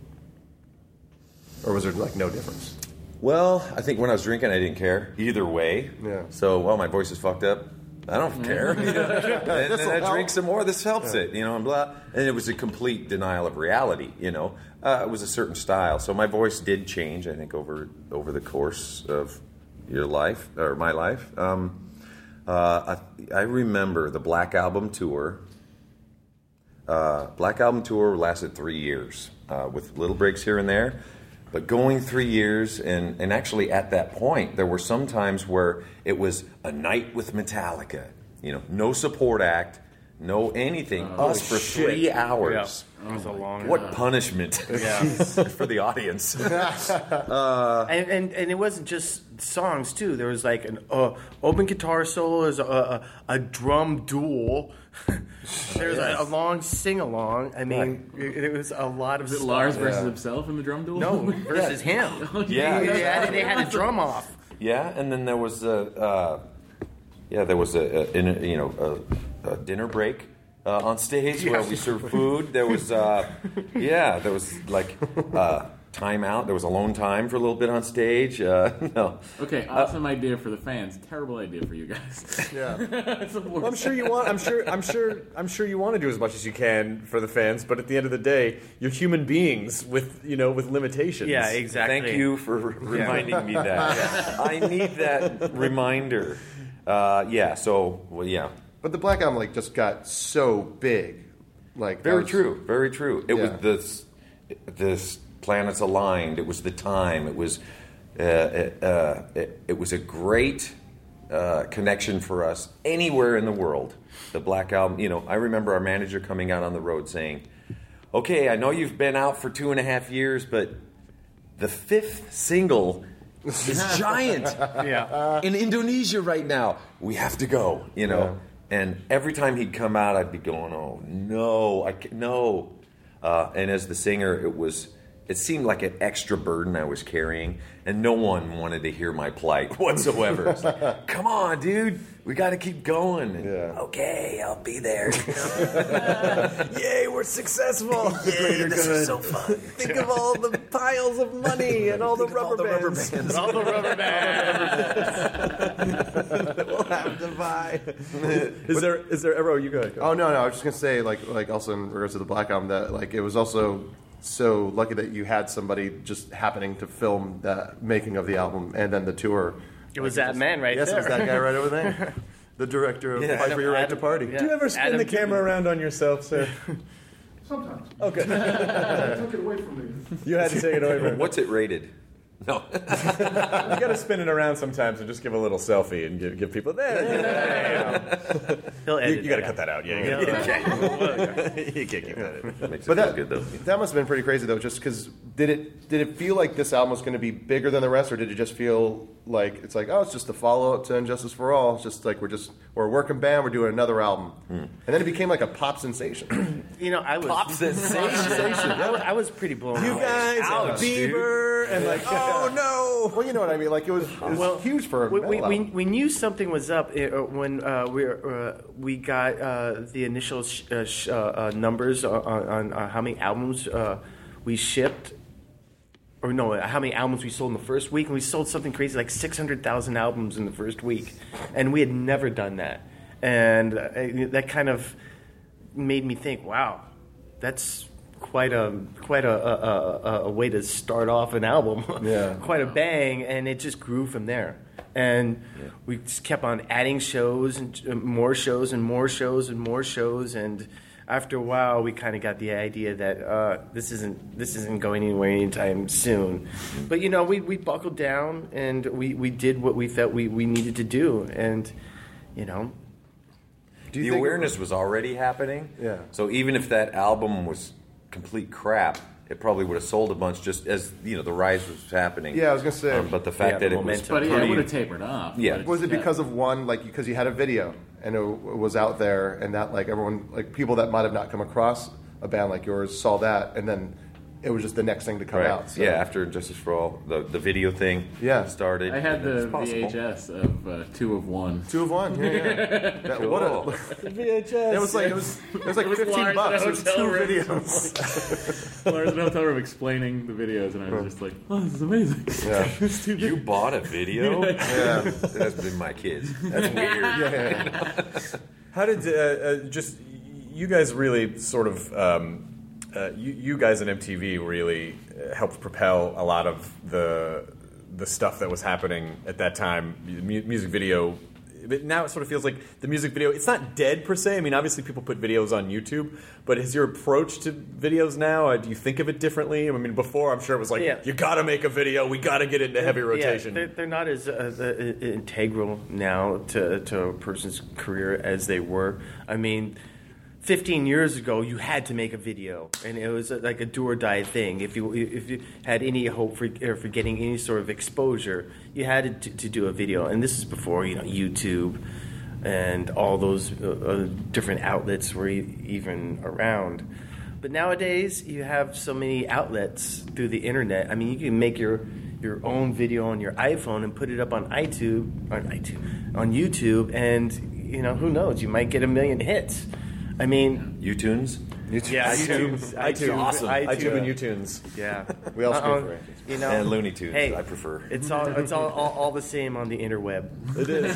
or was there like no difference? Well, I think when I was drinking, I didn't care either way. Yeah. So, well, my voice is fucked up. I don't care. and then I drink some more. This helps it, you know, and blah. And it was a complete denial of reality, you know. Uh, it was a certain style. So my voice did change, I think, over over the course of your life, or my life. Um, uh, I, I remember the Black Album tour. Uh, Black Album tour lasted three years uh, with little breaks here and there. But going three years, and, and actually at that point, there were some times where it was a night with Metallica. You know, no support act, no anything. Oh, Us for shit. three hours. Yeah. It was a long. What punishment Yeah. for the audience. uh, and, and and it wasn't just songs too. There was like an uh, open guitar solo, there's a, a, a drum duel. There's Yes. a, a long sing along. I mean, it, it was a lot of. Was it stuff. Lars versus Yeah. himself in the drum duel? No, versus him. Yeah. they, had, they had a drum off. Yeah, and then there was a, uh, yeah, there was a, a in a you know a, a dinner break uh, on stage where we served food. There was, uh, yeah, there was like uh, time out. There was alone time for a little bit on stage. Uh, no, Okay, awesome idea for the fans. Terrible idea for you guys. Yeah. It's the worst. Well, I'm sure you want. I'm sure. I'm sure. I'm sure you want to do as much as you can for the fans. But at the end of the day, you're human beings with you know with limitations. Yeah, exactly. Thank you for reminding me that. I need that reminder. Uh, yeah. So well, yeah. But the Black Album like just got so big, like that Very was- true. Very true. It Yeah. was this this planets aligned. It was the time. It was uh, uh, it, it was a great uh, connection for us anywhere in the world. The Black Album. You know, I remember our manager coming out on the road saying, "Okay, I know you've been out for two and a half years, but the fifth single is giant Yeah. in Indonesia right now. We have to go." You know. And every time he'd come out, I'd be going, "Oh no, I ca- no!" Uh, and as the singer, it was, it seemed like an extra burden I was carrying, and no one wanted to hear my plight whatsoever. It's like, "Come on, dude, we got to keep going." And, Yeah. Okay, I'll be there. Yay, we're successful. Yay, this is so fun. Think of all the piles of money and all the Think of rubber all the bands. rubber bands. All the rubber bands. We'll have to buy. Is there? Is there ever? Oh, you go ahead. Oh no, no. I was just gonna say, like, like also in regards to the Black Album, that like it was also so lucky that you had somebody just happening to film that making of the album and then the tour. It was that man right yes, there. it was that guy right over there, the director of Yeah, Fight for Your Right to Adam- Party. yeah. Do you ever spin Adam the camera around on yourself, sir? Sometimes. Okay. I took it away from me. You had to take it away from him. What's it rated? No. You got to spin it around sometimes and just give a little selfie and give, give people there. He'll You, edit you got to that cut that out. Yeah, you, Yeah. gotta, you can't keep that in. Makes But it feel that good though. that must have been pretty crazy though, just because did it did it feel like this album was going to be bigger than the rest, or did it just feel like it's like, oh, it's just the follow up to Injustice for All? It's just like we're just we're a working band, we're doing another album, and then it became like a pop sensation. You know, I was Pop sensation. I was, I was pretty blown You away. guys and Ouch, dude. Bieber and like, oh no. Well, you know what I mean. Like it was, it was Well, huge for a we, metal we, we, album. we knew something was up uh, when uh, we uh, we got uh, the initial sh- uh, sh- uh, uh, numbers on, on uh, how many albums uh, we shipped, or no, how many albums we sold in the first week, and we sold something crazy like six hundred thousand albums in the first week, and we had never done that, and uh, that kind of made me think, wow, that's quite a quite a, a, a, a way to start off an album. Yeah. Quite a bang, and it just grew from there. And we just kept on adding shows and uh, more shows and more shows and more shows. And after a while, we kind of got the idea that uh, this isn't this isn't going anywhere anytime soon. But you know, we, we buckled down and we, we did what we felt we, we needed to do. And you know, Do you The think- awareness was already happening. Yeah. So even if that album was complete crap, it probably would have sold a bunch just as, you know, the rise was happening. Yeah, I was gonna say. Um, but the fact Yeah, that it was momentum. But yeah, it pretty- would have tapered off. Yeah. but Was it yeah. because of one, like, because you had a video and it w- was out there, and that, like, everyone, like, people that might have not come across a band like yours saw that, and then it was just the next thing to come Right. out. So. Yeah, after Justice for All, the, the video thing Yeah. started. I had It's the possible. V H S of uh, Two of One. Two of one. Yeah, yeah. That, what Cool. a, V H S. it was like it was it was like It was fifteen Lars bucks. in a It was hotel two room. videos. Lars in a hotel room explaining the videos, and I was just like, "Oh, this is amazing." Yeah. You bought a video? Yeah. That's been my kids. That's weird. How did uh, uh, just you guys really sort of um, uh, you, you guys at M T V really uh, helped propel a lot of the the stuff that was happening at that time. The mu- music video. But now it sort of feels like the music video. It's not dead per se. I mean, obviously people put videos on YouTube, but is your approach to videos now? Uh, do you think of it differently? I mean, before I'm sure it was like Yeah. you got to make a video. We got to get into heavy rotation. Yeah, they're, they're not as uh, the, integral now to, to a person's career as they were. I mean, fifteen years ago, you had to make a video, and it was like a do or die thing. If you if you had any hope for or for getting any sort of exposure, you had to, to do a video. And this is before you know YouTube and all those uh, uh, different outlets were e- even around. But nowadays, you have so many outlets through the internet. I mean, you can make your your own video on your iPhone and put it up on iTunes, on iTunes, on YouTube, and you know who knows? You might get a million hits. I mean, YouTunes. YouTube, yeah, iTunes, iTunes, iTunes, awesome. iTunes, iTunes and YouTunes. Yeah, we all scream uh, for iTunes. You know, and Looney Tunes. Hey, I prefer. It's all it's all, all all the same on the interweb. It is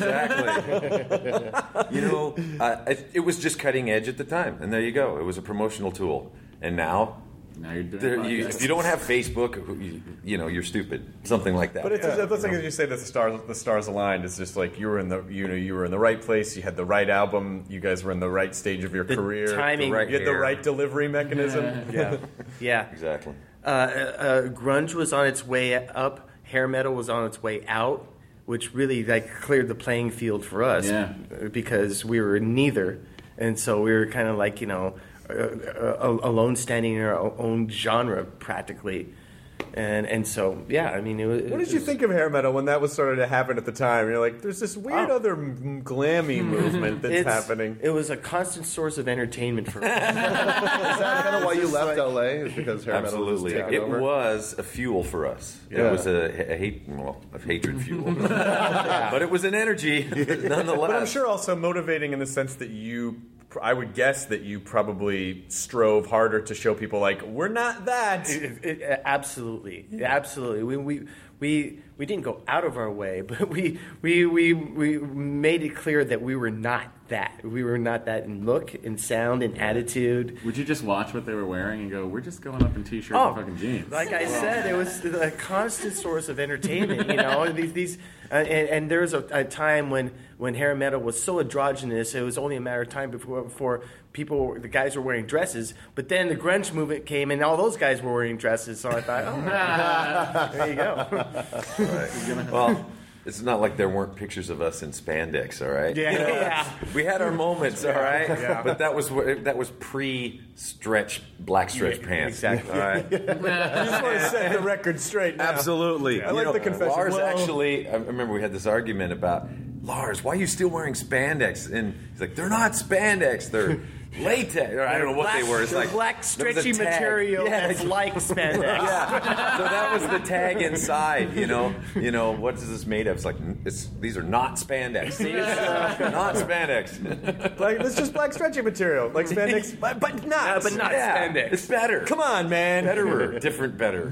exactly. You know, uh, it, it was just cutting edge at the time, and there you go. It was a promotional tool, and now. Now you're doing There, you, if you don't have Facebook, you, you know you're stupid. Something like that. But it's yeah. the thing is, you say that the stars, the stars aligned. It's just like you were in the, you know, you were in the right place. You had the right album. You guys were in the right stage of your The career. timing. The right, you had the hair. right delivery mechanism. Yeah, yeah. Exactly. Uh, uh, grunge was on its way up. Hair metal was on its way out, which really like cleared the playing field for us. Yeah. Because we were neither, and so we were kind of like you know. Uh, uh, alone standing in our own genre practically, and and so yeah, I mean, it was. What did you think of hair metal when that was starting to happen at the time? You're like, there's this weird Oh. other m- glammy movement that's It's- happening. It was a constant source of entertainment for us. Is that kind of why you left L A? Is because hair metal was Absolutely. taking It over? was a fuel for us. Yeah. It was a, a hate, well, a hatred fuel. But it was an energy, nonetheless. But I'm sure also motivating in the sense that you, I would guess that you probably strove harder to show people like, we're not that. It- it- absolutely, absolutely. We we we we didn't go out of our way, but we we we we made it clear that we were not that. We were not that in look, in sound, in attitude. Would you just watch what they were wearing and go, we're just going up in t-shirts Oh, and fucking jeans? Like I said, it was a constant source of entertainment. You know, these these, uh, and, and there was a, a time when when hair metal was so androgynous, it was only a matter of time before before people, the guys were wearing dresses. But then the grunge movement came, and all those guys were wearing dresses. So I thought, oh, there you go. Right. Well, it's not like there weren't pictures of us in spandex, all right? Yeah, yeah. We had our moments, all right? Yeah. But that was what- that was pre-stretch, black stretch Yeah, pants. exactly. All right? You just want to set the record straight now. Absolutely. I You like know, the confession. Lars Well- actually, I remember we had this argument about, Lars, why are you still wearing spandex? And he's like, they're not spandex, they're latex. Or I don't know what Black- they were. It's they're like black there was a stretchy tag. material Yeah, that's like spandex. yeah. So that was the tag inside, you know. You know, what is this made of? It's like, it's, these are not spandex. See, it's uh, not spandex. Like, it's just black stretchy material, like spandex, but, but not. Yeah, but not Yeah, spandex. It's better. Come on, man. Betterer. Different better.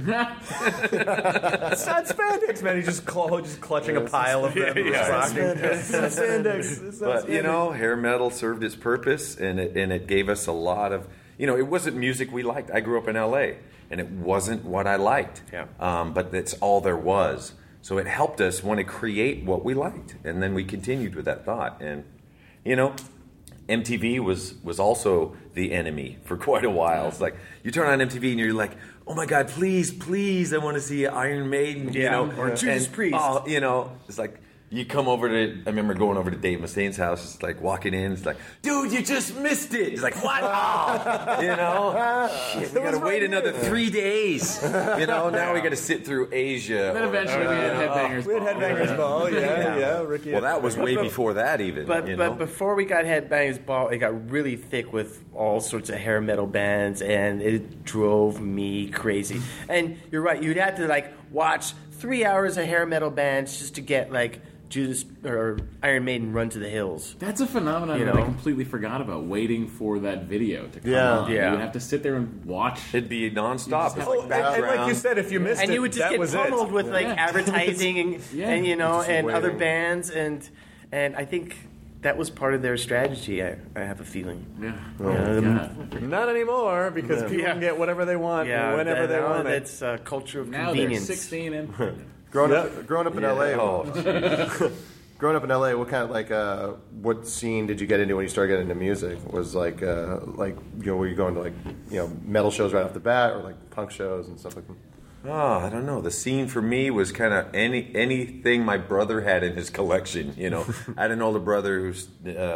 It's not spandex, man. He's just, cl- just clutching a pile of them. yeah. Rocking. It's not spandex. It's not But, you spandex. know, hair metal served its purpose, and it, and it gave us a lot of, you know, it wasn't music we liked. I grew up in L A, and it wasn't what I liked. Yeah. Um, but that's all there was. So it helped us want to create what we liked, and then we continued with that thought. And, you know, M T V was, was also the enemy for quite a while. It's like, you turn on M T V and you're like, oh my God, please, please, I want to see Iron Maiden, you Yeah, know. or Judas and, Priest. Oh, you know, it's like, you come over to, I remember going over to Dave Mustaine's house, it's like walking in, it's like, dude, you just missed it. He's like, what? Oh, you know? Shit, we gotta wait another three days. You know, now we gotta sit through Asia. Then or- eventually we had Headbangers We had Ball. Headbangers Ball, yeah, yeah, yeah. Ricky. Well, that was way before that even, But you but know? before we got Headbangers Ball, it got really thick with all sorts of hair metal bands, and it drove me crazy. And you're right, you'd have to like watch three hours of hair metal bands just to get like Judas or Iron Maiden Run to the Hills. That's a phenomenon You that I know? completely forgot about, waiting for that video to come Yeah. on. Yeah. You would have to sit there and watch. It'd be nonstop. It's Oh, like and, and like background. you said, if you missed And it, you would just that get was pummeled it. with like Yeah. advertising and, Yeah. and you know Just and waiting. other bands and and I think that was part of their strategy. I, I have a feeling. Yeah. Yeah, Oh, the- God. Not anymore, because people Yeah. can get whatever they want Yeah, whenever that- they now want it. That's a culture of Now they're convenience. sixteen and Growing Yeah. up, growing up in Yeah. L A. Oh, Growing up in L A, what kind of like uh, what scene did you get into when you started getting into music? Was like uh, like you know were you going to like you know metal shows right off the bat or like punk shows and stuff like that? Oh, I don't know. The scene for me was kind of any anything my brother had in his collection. You know, I had an older brother who's uh,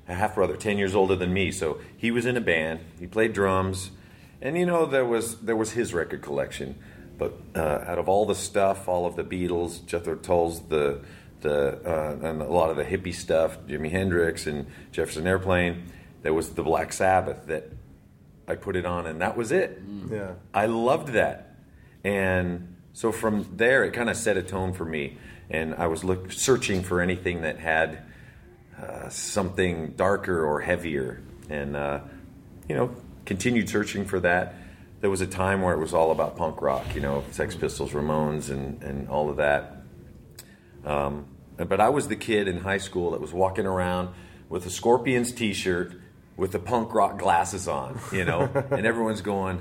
a half brother, ten years older than me. So he was in a band. He played drums, and you know there was there was his record collection. But uh, out of all the stuff, all of the Beatles, Jethro Tull's, the the uh, and a lot of the hippie stuff, Jimi Hendrix and Jefferson Airplane, there was the Black Sabbath that I put it on, and that was it. Yeah, I loved that, and so from there it kind of set a tone for me, and I was look, searching for anything that had uh, something darker or heavier, and uh, you know, continued searching for that. There was a time where it was all about punk rock, you know, Sex Pistols, Ramones, and, and all of that. Um, but I was the kid in high school that was walking around with a Scorpions t-shirt with the punk rock glasses on, you know, and everyone's going,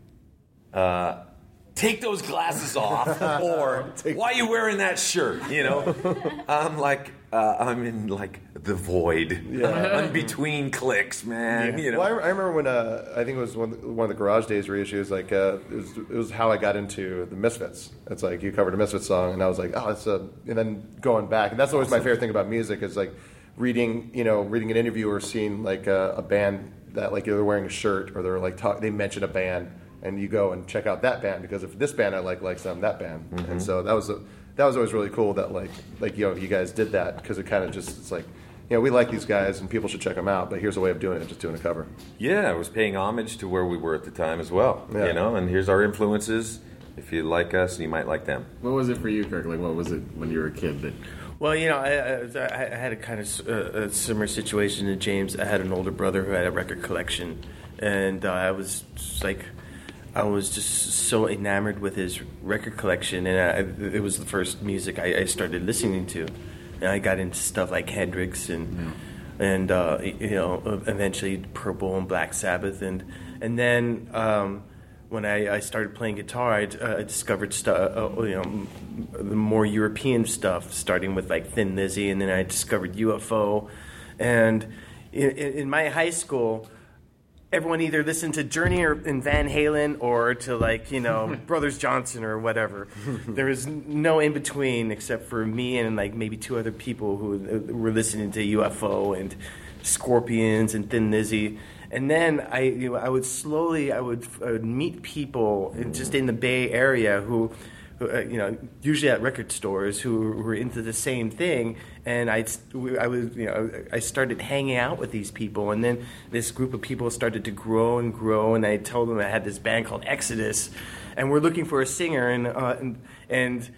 uh, take those glasses off, or why are you wearing that shirt, you know? I'm like, uh, I'm in, like, the void. Yeah. I'm between clicks, man, Yeah. you know? Well, I, I remember when, uh, I think it was one, one of the Garage Days reissues, like, uh, it, was, it was how I got into the Misfits. It's like, you covered a Misfits song, and I was like, oh, it's a, and then going back, and that's always my favorite thing about music, is like, reading, you know, reading an interview or seeing, like, a, a band that, like, they're wearing a shirt, or they're, like, talk, they mention a band, and you go and check out that band, because if this band I like likes them, that band. Mm-hmm. And so that was a, that was always really cool that like like you know you guys did that, because it kind of just it's like, you know, we like these guys and people should check them out, but here's a way of doing it, just doing a cover. Yeah, I was paying homage to where we were at the time as well, Yeah. you know, and here's our influences. If you like us, you might like them. What was it for you, Kirk? Like, what was it when you were a kid that... Well, you know, I, I, I had a kind of uh, a similar situation to James. I had an older brother who had a record collection, and uh, I was just like... I was just so enamored with his record collection, and I, it was the first music I, I started listening to. And I got into stuff like Hendrix and yeah. and uh, you know, eventually Purple and Black Sabbath, and and then um, when I, I started playing guitar, I, uh, I discovered stuff, uh, you know, the more European stuff, starting with like Thin Lizzy, and then I discovered U F O, and in, in my high school, everyone either listened to Journey or in Van Halen or to, like, you know, Brothers Johnson or whatever. There was no in between except for me and like maybe two other people who were listening to U F O and Scorpions and Thin Lizzy. And then I, you know, I would slowly, I would, I would meet people in, just in the Bay Area who, who uh, you know, usually at record stores who were into the same thing. And I, I was, you know, I started hanging out with these people, and then this group of people started to grow and grow. And I told them I had this band called Exodus, and we're looking for a singer, and uh, and, and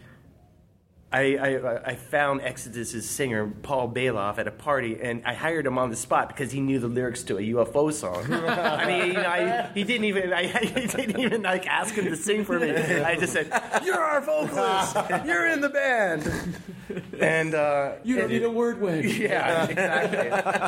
I, I I found Exodus's singer Paul Bailoff at a party, and I hired him on the spot because he knew the lyrics to a U F O song. I mean, you know, I, he didn't even I, he didn't even like ask him to sing for me. I just said, "You're our vocalist. You're in the band." And uh, you don't and, need a word wig. Yeah, exactly.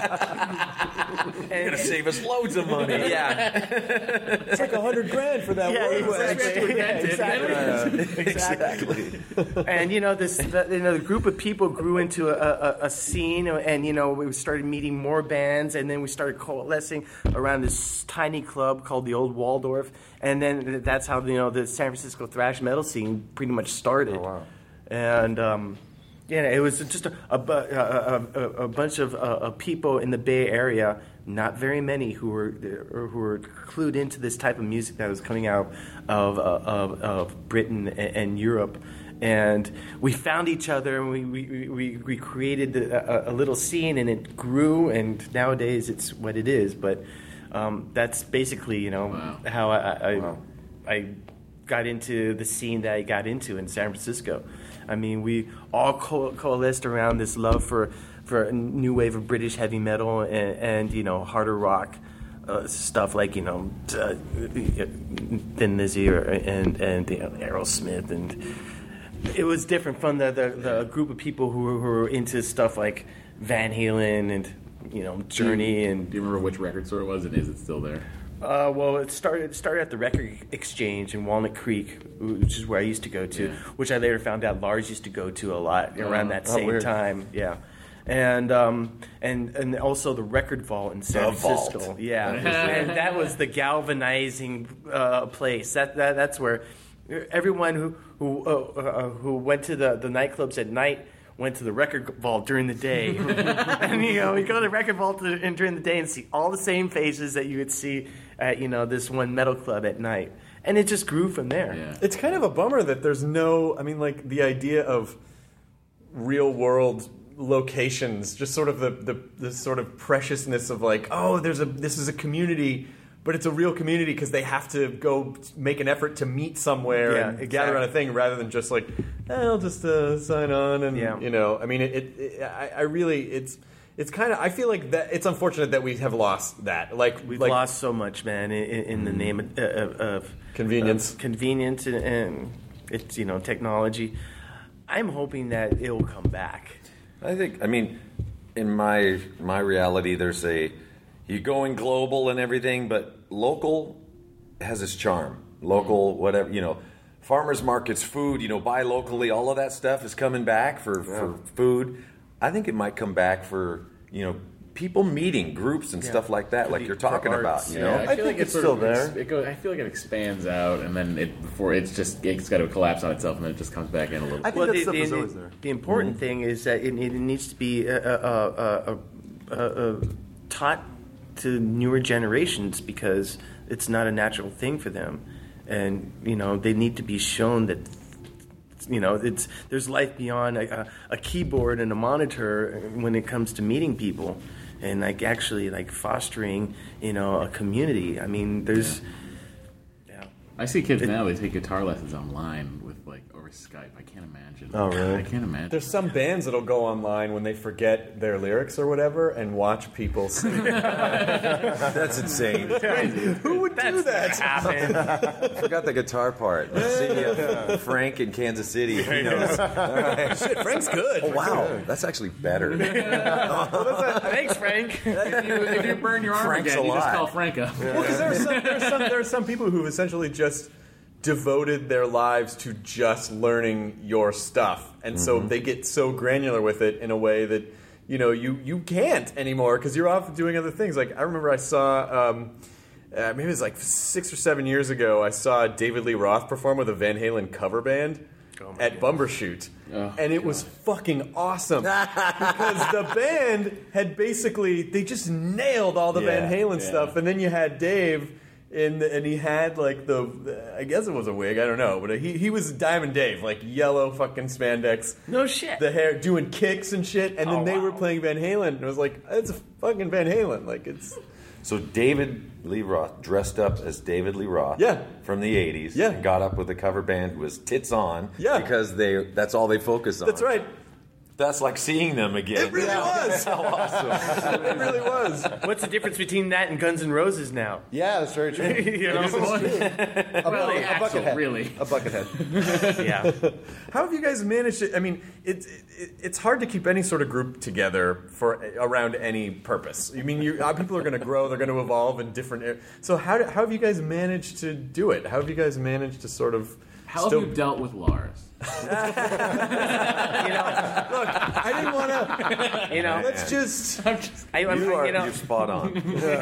You're gonna save us loads of money. Yeah, it's like a hundred grand for that yeah, word wig. exactly. Yeah, exactly. exactly. And you know this, the, you know, the group of people grew into a, a, a scene, and you know we started meeting more bands, and then we started coalescing around this tiny club called the Old Waldorf, and then that's how you know the San Francisco thrash metal scene pretty much started. Oh, wow. And um, yeah, it was just a, a, a, a, a bunch of, uh, of people in the Bay Area, not very many, who were who were clued into this type of music that was coming out of of, of Britain and, and Europe. And we found each other, and we we, we, we created a, a little scene, and it grew, and nowadays it's what it is. But um, that's basically, you know, wow. how I I, wow. I got into the scene that I got into in San Francisco. I mean, we all co- coalesced around this love for, for a new wave of British heavy metal and, and you know, harder rock uh, stuff like, you know, uh, Thin Lizzy or, and, and you know, Aerosmith. And it was different from the, the, the group of people who were, who were into stuff like Van Halen and, you know, Journey. Do you, and do you remember which record store it was, and is it still there? Uh, well, it started it started at the Record Exchange in Walnut Creek, which is where I used to go to, yeah. which I later found out Lars used to go to a lot around that oh, same weird. time. Yeah, and um, and and also the Record Vault in San the Francisco. Vault. Yeah, and that was the galvanizing uh, place. That, that that's where everyone who who uh, uh, who went to the, the nightclubs at night went to the record vault during the day. And, you know, we go to the record vault and during the day and see all the same faces that you would see at, you know, this one metal club at night. And it just grew from there. Yeah. It's kind of a bummer that there's no, I mean, like, the idea of real-world locations, just sort of the, the, the sort of preciousness of, like, oh, there's a this is a community, but it's a real community because they have to go make an effort to meet somewhere Yeah, and exactly. gather on a thing rather than just like, eh, I'll just uh, sign on and Yeah. you know. I mean, it. it, it I, I really, it's it's kind of. I feel like that it's unfortunate that we have lost that. Like We've like, lost so much, man, in, in the name of, of, of Convenience. of convenience, and, and it's you know technology. I'm hoping that it will come back. I think, I mean, in my my reality, there's a, you're going global and everything, but local has its charm. Local, whatever, you know, farmers markets, food, you know, buy locally, all of that stuff is coming back for, Yeah. for food. I think it might come back for, you know, people meeting, groups and Yeah. stuff like that, Could like be you're for talking about, arts. you Yeah, know? I, feel think like it's sort of still ex- there. It goes, I feel like it expands out, and then it before it's just it's got to collapse on itself, and then it just comes back in a little. I bit. think Well, that the, stuff the, is the- always there. the important thing is that it, it needs to be uh, uh, uh, uh, uh, taught to newer generations because it's not a natural thing for them, and you know they need to be shown that you know it's there's life beyond a, a keyboard and a monitor when it comes to meeting people and like actually like fostering you know a community. I mean, there's yeah. I see kids now; they take guitar lessons online with like over Skype. I can't imagine. Oh, really? I can't imagine. There's some bands that'll go online when they forget their lyrics or whatever and watch people sing. That's insane. Who would do that? I forgot the guitar part. Let's see uh, Frank in Kansas City. He knows. All right. Shit, Frank's good. Oh, wow. That's actually better. Thanks, Frank. if, you, if you burn your arm Frank's again, you just alive. call Frank up. Well, because there are some, there are some there are some people who've essentially just devoted their lives to just learning your stuff, and so they get so granular with it in a way that you know you you can't anymore because you're off doing other things. Like I remember I saw. Um, Uh, maybe it was like six or seven years ago, I saw David Lee Roth perform with a Van Halen cover band Oh at Bumbershoot. Oh, and it was fucking awesome. Because the band had basically, they just nailed all the Yeah, Van Halen yeah. stuff. And then you had Dave, in the, and he had like the, I guess it was a wig, I don't know. But he, he was Diamond Dave, like yellow fucking spandex. No shit. The hair, doing kicks and shit. And then Oh, they were wow. playing Van Halen. And it was like, it's a fucking Van Halen. Like, it's... So David Lee Roth dressed up as David Lee Roth Yeah. from the eighties Yeah. and got up with a cover band who was tits on Yeah. because they that's all they focus on. That's right. That's like seeing them again. It really was. How awesome. It really was. What's the difference between that and Guns N' Roses now? Yeah, that's very true. You know? a, Well, a Axl, bucket head. really. A bucket head. Yeah. How have you guys managed it? I mean, it, it, it's hard to keep any sort of group together for around any purpose. I mean, you, uh, people are going to grow, they're going to evolve in different areas. So how, do, how have you guys managed to do it? How have you guys managed to sort of How still... have you dealt with Lars? You know, Look, I didn't want to... you know, Let's just... I, I'm, You are you know, you're spot on.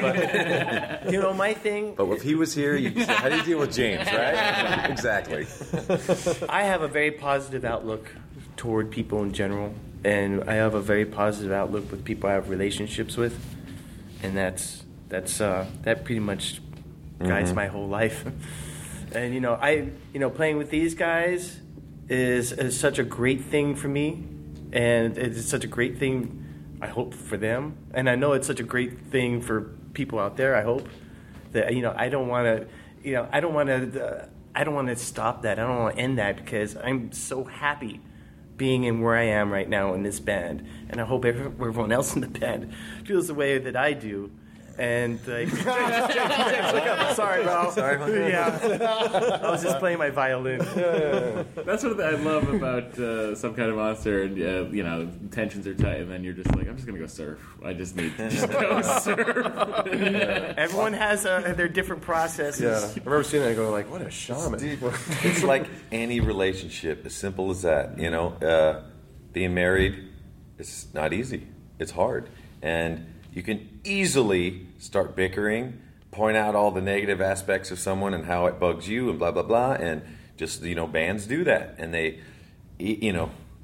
you know, my thing. But if he was here, you'd say, how do you deal with James, right? Exactly. I have a very positive outlook toward people in general, and I have a very positive outlook with people I have relationships with, and that's that's uh, that pretty much guides Mm-hmm. my whole life. And you know, I you know, playing with these guys is is such a great thing for me, and it's such a great thing. I hope for them, and I know it's such a great thing for people out there. I hope that you know, I don't want to, you know, I don't want to. Uh, I don't want to stop that. I don't want to end that because I'm so happy being in where I am right now in this band, and I hope every, everyone else in the band feels the way that I do. And like, James, James, James, look up. Sorry, bro. Sorry. Yeah, I was just playing my violin. That's what I love about uh, Some Kind of Monster. And uh, you know, tensions are tight, and then you're just like, I'm just gonna go surf. I just need to just go surf. Everyone has uh, their different processes. Yeah. I remember seeing that and going like, what a shaman. It's like any relationship, as simple as that. You know, uh, being married, it's not easy. It's hard. And you can easily start bickering, point out all the negative aspects of someone and how it bugs you and blah, blah, blah. And just, you know, bands do that. And they, you know,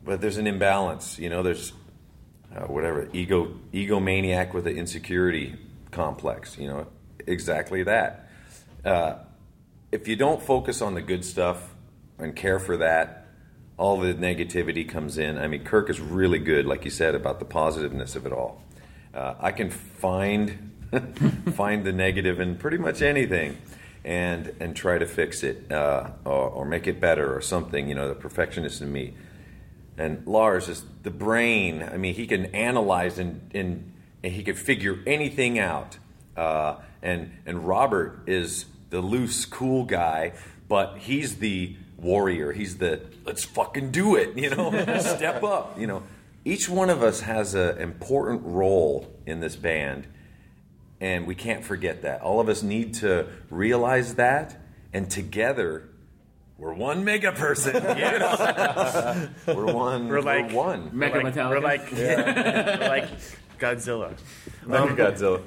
but there's an imbalance. You know, there's uh, whatever ego egomaniac with an insecurity complex. You know, exactly that. Uh, if you don't focus on the good stuff and care for that, all the negativity comes in. I mean, Kirk is really good, like you said, about the positiveness of it all. Uh, I can find find the negative in pretty much anything, and and try to fix it uh, or, or make it better or something. You know, the perfectionist in me. And Lars is the brain. I mean, he can analyze and, and, and he can figure anything out. Uh, and and Robert is the loose, cool guy, but he's the warrior. He's the let's fucking do it. You know, step up. You know, each one of us has an important role in this band, and we can't forget that. All of us need to realize that, and together. We're one mega person. You know? We're one. We're like we're one. Mega we're like, Metallica. We're like, Yeah. we're like Godzilla. Mega Um, Godzilla.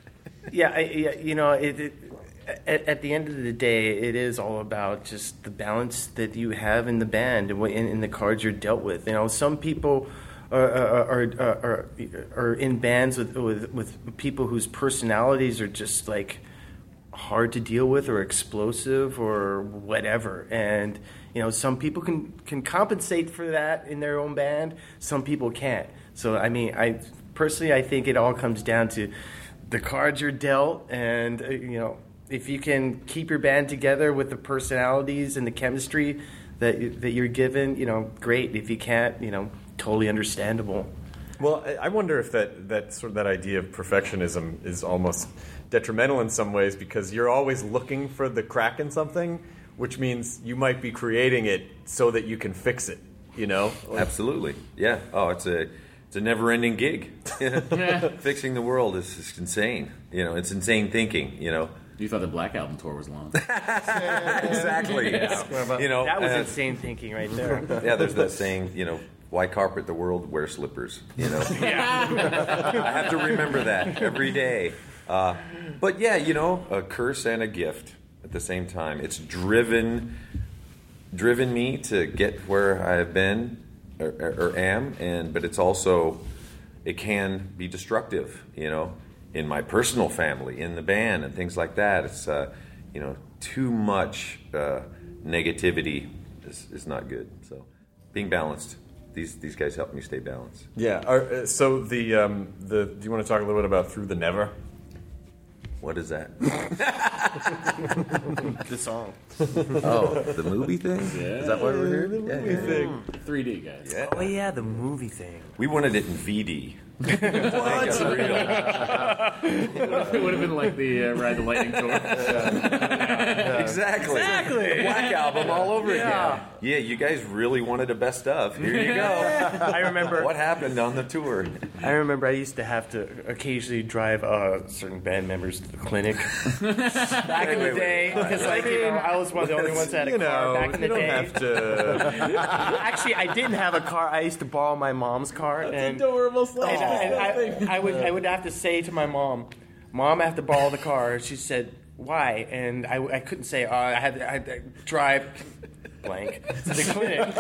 Yeah, I, yeah, you know, it, it, at, at the end of the day, it is all about just the balance that you have in the band and what- in, in the cards you're dealt with. You know, some people are are are, are, are in bands with, with with people whose personalities are just like hard to deal with or explosive or whatever, and you know, some people can can compensate for that in their own band, some people can't. So I mean, I personally I think it all comes down to the cards you're dealt, and uh, you know, if you can keep your band together with the personalities and the chemistry that you, that you're given, you know, great. If you can't, you know, totally understandable. Well, I I wonder if that, that sort of that idea of perfectionism is almost detrimental in some ways, because you're always looking for the crack in something, which means you might be creating it so that you can fix it. You know? Like, Absolutely. Yeah. Oh, it's a it's a never-ending gig. Fixing the world is, is insane. You know, it's insane thinking. You know. You thought the Black Album tour was long. Exactly. Yeah. You know, That was uh, insane thinking right there. Yeah. There's that saying. You know. Why carpet the world? Wear slippers. You know. Yeah. I have to remember that every day. Uh, but yeah, you know, a curse and a gift at the same time. It's driven, driven me to get where I have been or, or, or am, and but it's also, it can be destructive. You know, in my personal family, in the band, and things like that. It's uh, you know, too much uh, negativity is, is not good. So, being balanced. These these guys help me stay balanced. Yeah. Are, uh, so the um, the do you want to talk a little bit about Through the Never? What is that? The song. Oh, the movie thing? Yeah. Is that why we're here? The Yeah, movie yeah, yeah. thing. three D, guys. Yeah. Oh yeah, the movie thing. We wanted it in V D. It would have been like the uh, Ride the Lightning tour. Exactly. Exactly. Black Album all over Yeah. again. Yeah, you guys really wanted a best of. Here you go. I remember. What happened on the tour? I remember I used to have to occasionally drive uh, certain band members to the clinic back in the wait, wait. day, because like you know, I was one of the only ones that had a You car know, back in the you don't day. have to. Actually, I didn't have a car. I used to borrow my mom's car, and, Adorable and, and I, I would I would have to say to my mom, "Mom, I have to borrow the car." She said, "Why?" And I, I couldn't say, "Oh, I had to, I had to drive." Blank to the clinic.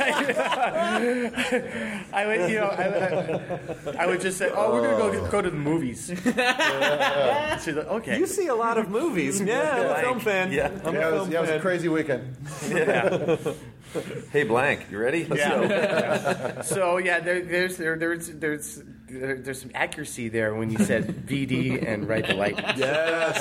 I would, you know, I, I, I would just say, "Oh, we're gonna go go to the movies." She's like, "Okay." You see a lot of movies. Yeah, I'm a film fan. Yeah. I'm Yeah, a it was, film yeah, it was a fan. crazy weekend. Yeah. Hey, Blank, you ready? Let's go. Yeah. So yeah, there, there's there, there's there's there, there's some accuracy there when you said V D and Ride the Lightning. Yes.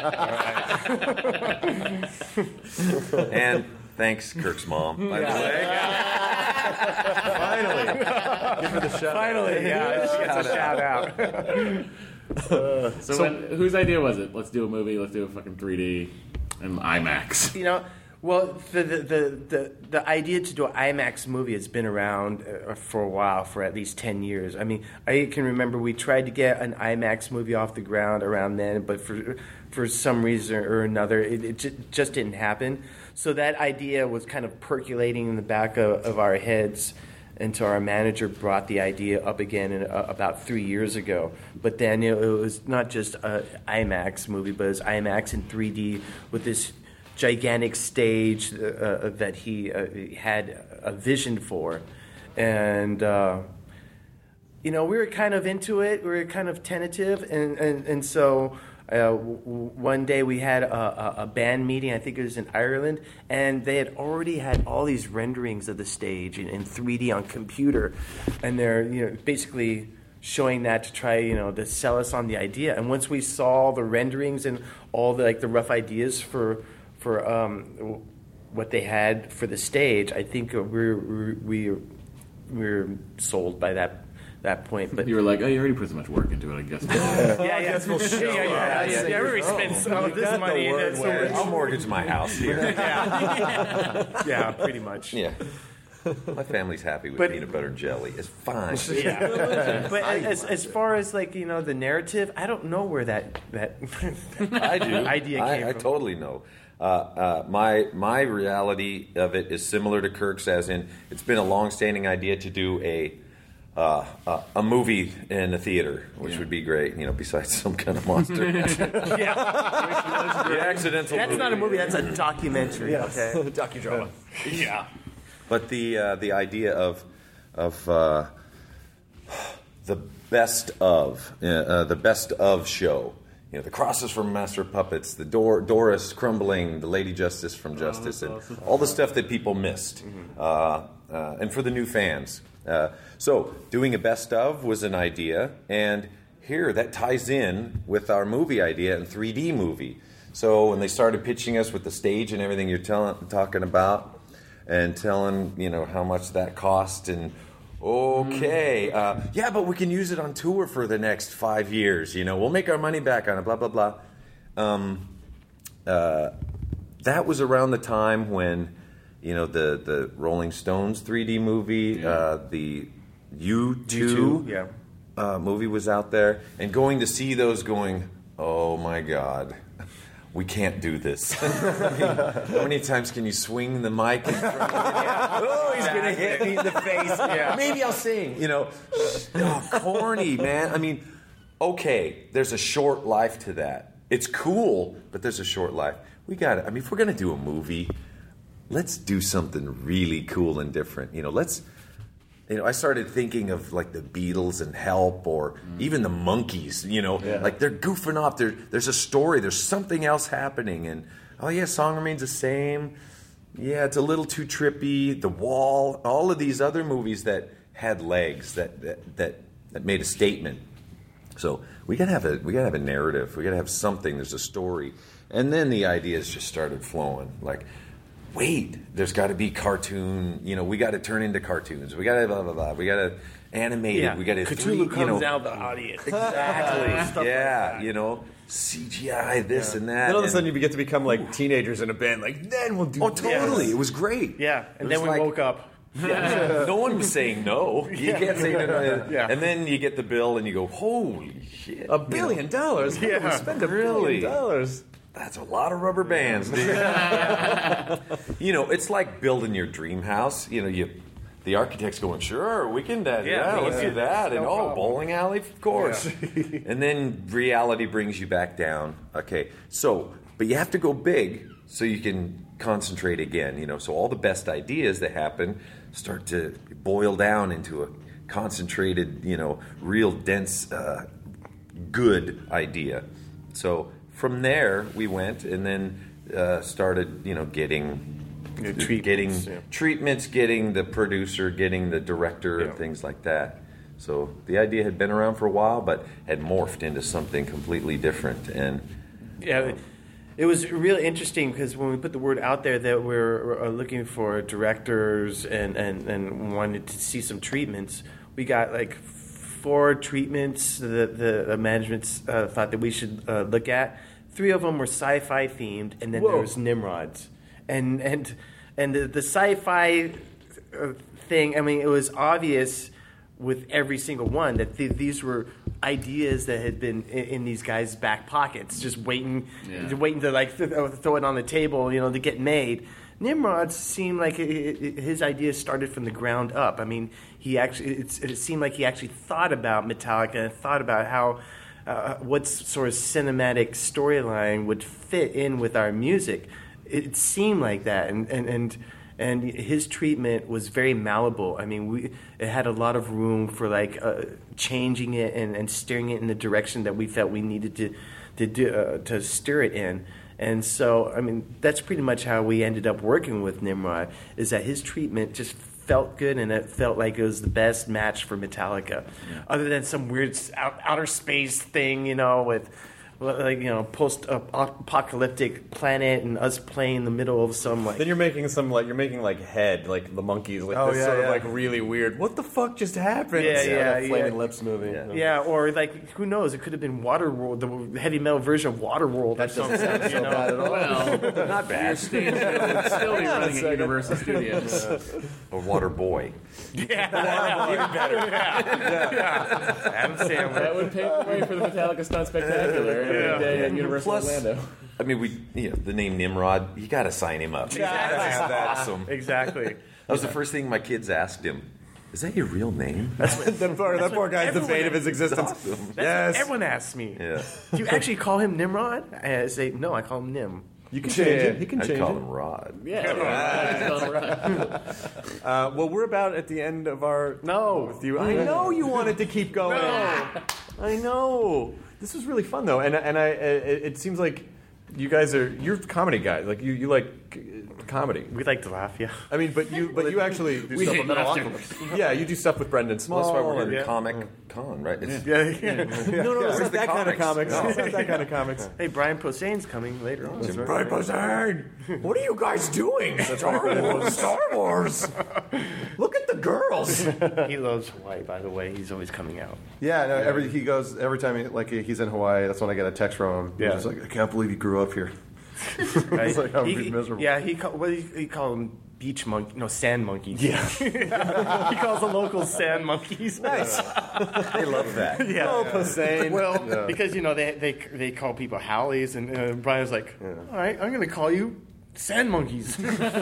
And thanks, Kirk's mom, by the way. Finally. Give her the shout. Finally, yeah, she gets a shout out. So, when, whose idea was it? Let's do a movie. Let's do a fucking three D and IMAX. You know, well, the the, the the the idea to do an IMAX movie has been around uh, for a while, for at least ten years. I mean, I can remember we tried to get an IMAX movie off the ground around then, but for for some reason or another, it, it ju- just didn't happen. So that idea was kind of percolating in the back of, of our heads until our manager brought the idea up again in, uh, about three years ago. But then you know, it was not just an IMAX movie, but it was IMAX in three D with this gigantic stage uh, uh, that he uh, had a vision for. and uh, you know, we were kind of into it. We were kind of tentative, and and and so. Uh, w- one day we had a, a, a band meeting, I think it was in Ireland, and they had already had all these renderings of the stage in, in three D on computer, and they're, you know, basically showing that to try, you know, to sell us on the idea. And once we saw the renderings and all the like the rough ideas for for um, what they had for the stage, I think we're we we we're sold by that. That point, but you were like, "Oh, you already put so much work into it. I guess." yeah, yeah, yeah. I guess we'll show yeah, yeah, yeah, yeah. We already spent some of this money. Word where I'll mortgage my house here. yeah, yeah, pretty much. Yeah. My family's happy with But- peanut butter and jelly. It's fine. Yeah, but as as far as like, you know, the narrative, I don't know where that that I do. idea I, came I from. totally know. Uh, uh, my my reality of it is similar to Kirk's, as in it's been a long-standing idea to do a uh, uh, a movie in a theater, which Yeah. would be great. You know, besides some kind of monster. yeah, The accidental. that's not a movie. That's a documentary. Okay. Docudrama. Yeah. But the uh, the idea of of uh, the best of uh, uh, the best of show, you know, the crosses from Master of Puppets, the Dor- Doris crumbling, the Lady Justice from Justice, and all the stuff that people missed, uh, uh, and for the new fans. Uh, so doing a best of was an idea, and here that ties in with our movie idea and three D movie. So when they started pitching us with the stage and everything you're telling, talking about, and telling, you know, how much that cost, and okay, uh, yeah, but we can use it on tour for the next five years. You know, we'll make our money back on it. Blah blah blah. Um, uh, that was around the time when, you know, the the Rolling Stones three D movie, uh, the U two yeah. uh, movie was out there, and going to see those, going, oh my God. We can't do this. I mean, how many times can you swing the mic in front of me? Oh, he's going to hit me in the face. Yeah. Maybe I'll sing. You know, oh, corny, man. I mean, okay, there's a short life to that. It's cool, but there's a short life. We got it. I mean, if we're going to do a movie, let's do something really cool and different. You know, let's... You know, I started thinking of like the Beatles and Help, or mm. even the Monkees. You know, yeah. like they're goofing off. There, there's a story. There's something else happening, and oh yeah, song remains the same. Yeah, it's a little too trippy. The Wall, all of these other movies that had legs, that that that, that made a statement. So we gotta have a we gotta have a narrative. We gotta have something. There's a story, and then the ideas just started flowing. Like, wait, there's got to be cartoon. You know, we got to turn into cartoons. We got to blah blah blah. We got to animate Yeah. it. We got to Cthulhu comes you know, out the audience. exactly. Stuff like yeah, that. you know, C G I this and that. Then all of a and- sudden you get to become like teenagers in a band. Like, then we'll do oh, this. totally. It was great. Yeah, It and then was we like- woke up. Yeah. No one was saying no. You Yeah. can't say no. Yeah. And then you get the bill and you go, holy shit. A billion dollars? How do we spend a Really? billion dollars? That's a lot of rubber bands, dude. You know, it's like building your dream house. You know, you the architect's going, sure, we can, uh, yeah, Yeah, let's yeah. do that. And No oh, problem. bowling alley, of course. And then reality brings you back down. Okay, so, but you have to go big so you can concentrate again. You know, so all the best ideas that happen start to boil down into a concentrated, you know, real dense, uh, good idea. So from there we went, and then uh, started, you know, getting Yeah, treatments, getting yeah. treatments, getting the producer, getting the director, Yeah. and things like that. So the idea had been around for a while, but had morphed into something completely different. And Yeah, it was really interesting because when we put the word out there that we're uh, looking for directors and, and, and wanted to see some treatments, we got like four treatments that the, the management uh, thought that we should uh, look at. Three of them were sci-fi themed, and then Whoa. there was Nimrods. And and and the, the sci-fi uh, thing, I mean, it was obvious with every single one that th- these were ideas that had been in, in these guys' back pockets, just waiting, Yeah. waiting to like th- throw it on the table, you know, to get made. Nimrod seemed like it, it, his ideas started from the ground up. I mean, he actually it's, it seemed like he actually thought about Metallica and thought about how uh, what sort of cinematic storyline would fit in with our music. It seemed like that, and and and And his treatment was very malleable. I mean, we it had a lot of room for like uh, changing it and, and steering it in the direction that we felt we needed to to do, uh, to steer it in. And so, I mean, that's pretty much how we ended up working with Nimrod. Is that his treatment just felt good, and it felt like it was the best match for Metallica, yeah. other than some weird out, outer space thing, you know, with. Like, you know, post-apocalyptic planet and us playing in the middle of some like. Then you're making some like you're making like Head, like the monkeys, like oh, this yeah, sort yeah. of like really weird. What the fuck just happened? Yeah, yeah, yeah. Flaming yeah. Lips movie. Yeah. yeah, or like who knows? It could have been Waterworld, the heavy metal version of Waterworld. That doesn't sound so bad at all. Well, not bad. Your stage show would still be running at Universal Studios. Or Water Boy. Yeah, even better. Yeah, yeah. Adam Sandler. That would pave the way for the Metallica Stunt Spectacular every Yeah. day at Universal Plus, Orlando. I mean, we you know, the name Nimrod. You got to sign him up. Exactly. That's awesome. Exactly. That was the first thing my kids asked him. Is that your real name? That's what, that poor, that poor guy's the bane of his existence. Awesome. That's yes. what everyone asks me. Yeah. Do you actually call him Nimrod? I say no. I call him Nim. You can change it. He can I'd change call it. him Rod. Yeah. Uh, well, we're about at the end of our No. with you. I know you wanted to keep going. No. I know. This was really fun though, and and I it, it seems like you guys are you're comedy guys. Like you you like uh, comedy. We like to laugh. Yeah. I mean, but you but you actually do We stuff hate with laughter. Metal Yeah, you do stuff with Brendan Small. Well, that's why we're and- in yeah. Comic Con, right? It's, Yeah. yeah. No, no, it's Where's not the that kind of comics? comics. No. It's not that kind of comics. Hey, Brian Posehn's coming later on. Brian Posehn, what are you guys doing? Star Wars. Star Wars. Look at the girls. He loves Hawaii, by the way. He's always coming out. Yeah, no. Every he goes every time he, like he's in Hawaii. That's when I get a text from him. Yeah. He's just like, I can't believe you grew up here. Right? It's like, I'm he, miserable. Yeah, he call, what do you, he call them? Beach monkey, no, sand monkeys. Yeah. He calls the locals sand monkeys. Nice. they love that. Yeah. Oh, Posehn. Well, Yeah. because you know they they they call people Howleys, and uh, Brian's like, all right, I'm going to call you sand monkeys.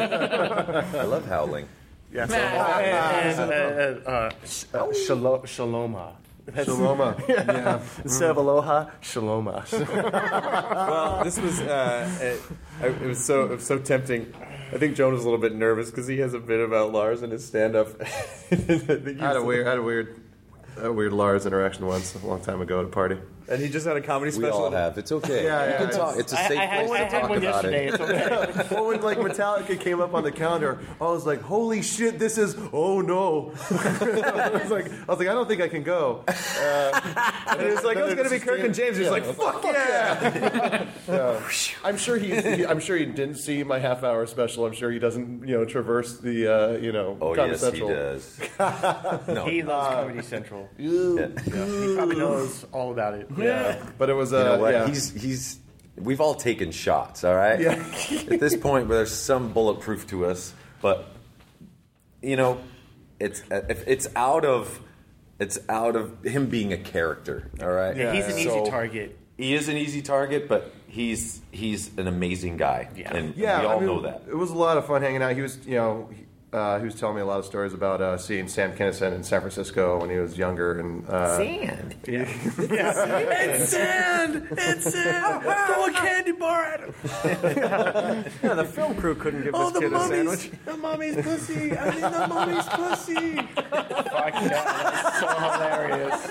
I love howling. Yeah. So, and uh, uh, uh, sh- uh, shalo- shaloma. That's- Shaloma. Yeah. Instead of aloha, shaloma. Well, this was uh, it, it was so it was so tempting. I think Joan was a little bit nervous because he has a bit about Lars in his stand-up. I had a weird, I had a weird, a weird Lars interaction once a long time ago at a party. And he just had a comedy We special. all have. It's okay. Yeah, you yeah, can it's- talk. It's a I, safe I had, place I to had talk one about yesterday. it. It's okay. Well, when like Metallica came up on the calendar, I was like, "Holy shit, this is oh no!" I was like, "I was like, I don't think I can go." Uh, And it was like, oh, it's going to be Kirk and James. He's like, fuck yeah. Yeah. I'm sure he, he. I'm sure he didn't see my half hour special. I'm sure he doesn't, you know, traverse the, uh, you know, Oh Comedy yes, he Central. does. no. He loves Comedy Central. He probably knows all about it. Yeah, but it was. Uh, You know what? yeah. He's he's. We've all taken shots. All right. Yeah. At this point, where there's some bulletproof to us, but you know, it's if it's out of it's out of him being a character. All right. Yeah, he's an easy So, target. He is an easy target, but he's he's an amazing guy. Yeah. And Yeah, we all I mean, know that. It was a lot of fun hanging out. He was, you know, he, uh, he was telling me a lot of stories about uh, seeing Sam Kinison in San Francisco when he was younger. And uh, Sand. Yeah. It's sand! It's sand! Throw a candy bar at him! Yeah, the film crew couldn't give Oh, this the kid a mummy's, sandwich. the mummy's pussy! I mean, the mummy's pussy! Fuck, that's so hilarious.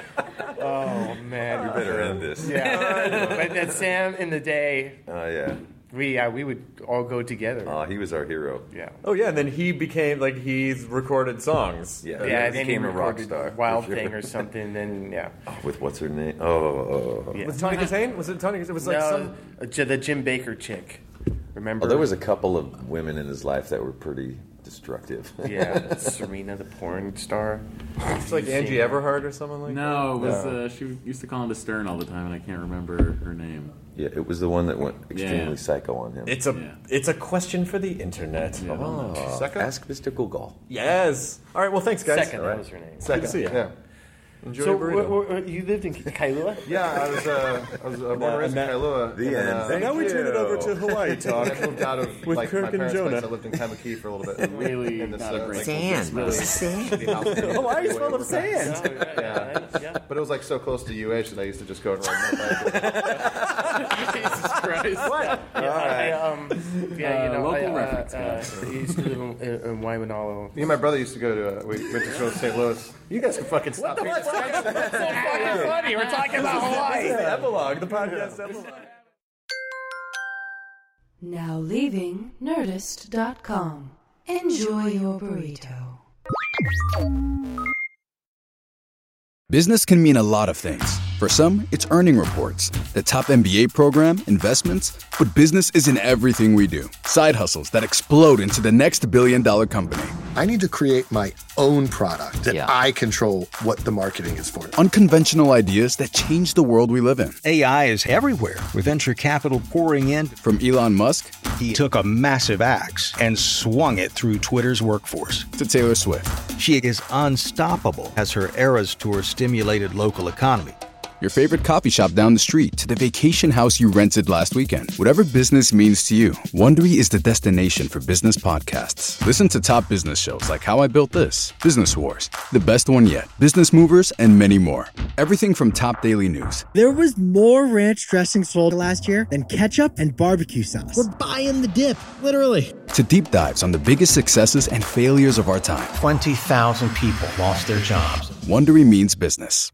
Oh, man. You better end this. Yeah. But that Sam in the day, Oh yeah. we yeah, we would all go together. Oh, he was our hero. Yeah. Oh yeah, and then he became like he's recorded songs. Yeah. Yeah, he then he became a rock recorded star. Wild for sure. Thing or something, then, yeah. With what's her name? Oh. oh, oh. Yeah. Was it Tony Katane? Was it Tony? It was like no, some. uh, J- the Jim Baker chick. Remember? Oh, there was a couple of women in his life that were pretty destructive. Yeah, Serena, the porn star. It's like Angie Everhart or someone like No, it was, No. uh, she used to call him to Stern all the time, and I can't remember her name. Yeah, it was the one that went extremely Yeah. psycho on him. that. It's a Yeah. it's a question for the internet. Oh, Second? ask Mister Google. Yes. All right. Well, thanks, guys. Second, All right. that was her name. Good to see you. Yeah. Enjoy So, your burrito. w- w- you lived in Kailua? Yeah, I was, uh, I was uh, born and raised in and that- Kailua. The and, end. uh, And now we turn it over to Hawaii talk. I moved out of With like, Kirk my and parents' Jonah. place. I lived in Kamakee for a little bit. Really in this, not a uh, great like, Sand. really shitty house. Hawaii's full of sand. Yeah. Yeah. But it was like so close to U H that I used to just go and ride my bike. Jesus Christ. What? Yeah, I, um, yeah, yeah, you Uh, know, local I, uh, reference, uh, guys. I used to live in, in, in Waimanalo. Me and my brother used to go to. Uh, we went to show Saint Louis. You guys can fucking stop. What the fuck? That's so fucking funny. We're talking about Hawaii. The epilogue, the podcast epilogue. Now leaving Nerdist dot com. Enjoy your burrito. Business can mean a lot of things. For some, it's earning reports, the top M B A program, investments, but business isn't everything we do. Side hustles that explode into the next billion dollar company. I need to create my own product that Yeah. I control what the marketing is for. Unconventional ideas that change the world we live in. A I is everywhere, with venture capital pouring in. From Elon Musk, he took a massive axe and swung it through Twitter's workforce. To Taylor Swift. She is unstoppable as her Eras Tour stimulated local economy. Your favorite coffee shop down the street to the vacation house you rented last weekend. Whatever business means to you, Wondery is the destination for business podcasts. Listen to top business shows like How I Built This, Business Wars, The Best One Yet, Business Movers, and many more. Everything from top daily news. There was more ranch dressing sold last year than ketchup and barbecue sauce. We're buying the dip, literally. To deep dives on the biggest successes and failures of our time. twenty thousand people lost their jobs. Wondery means business.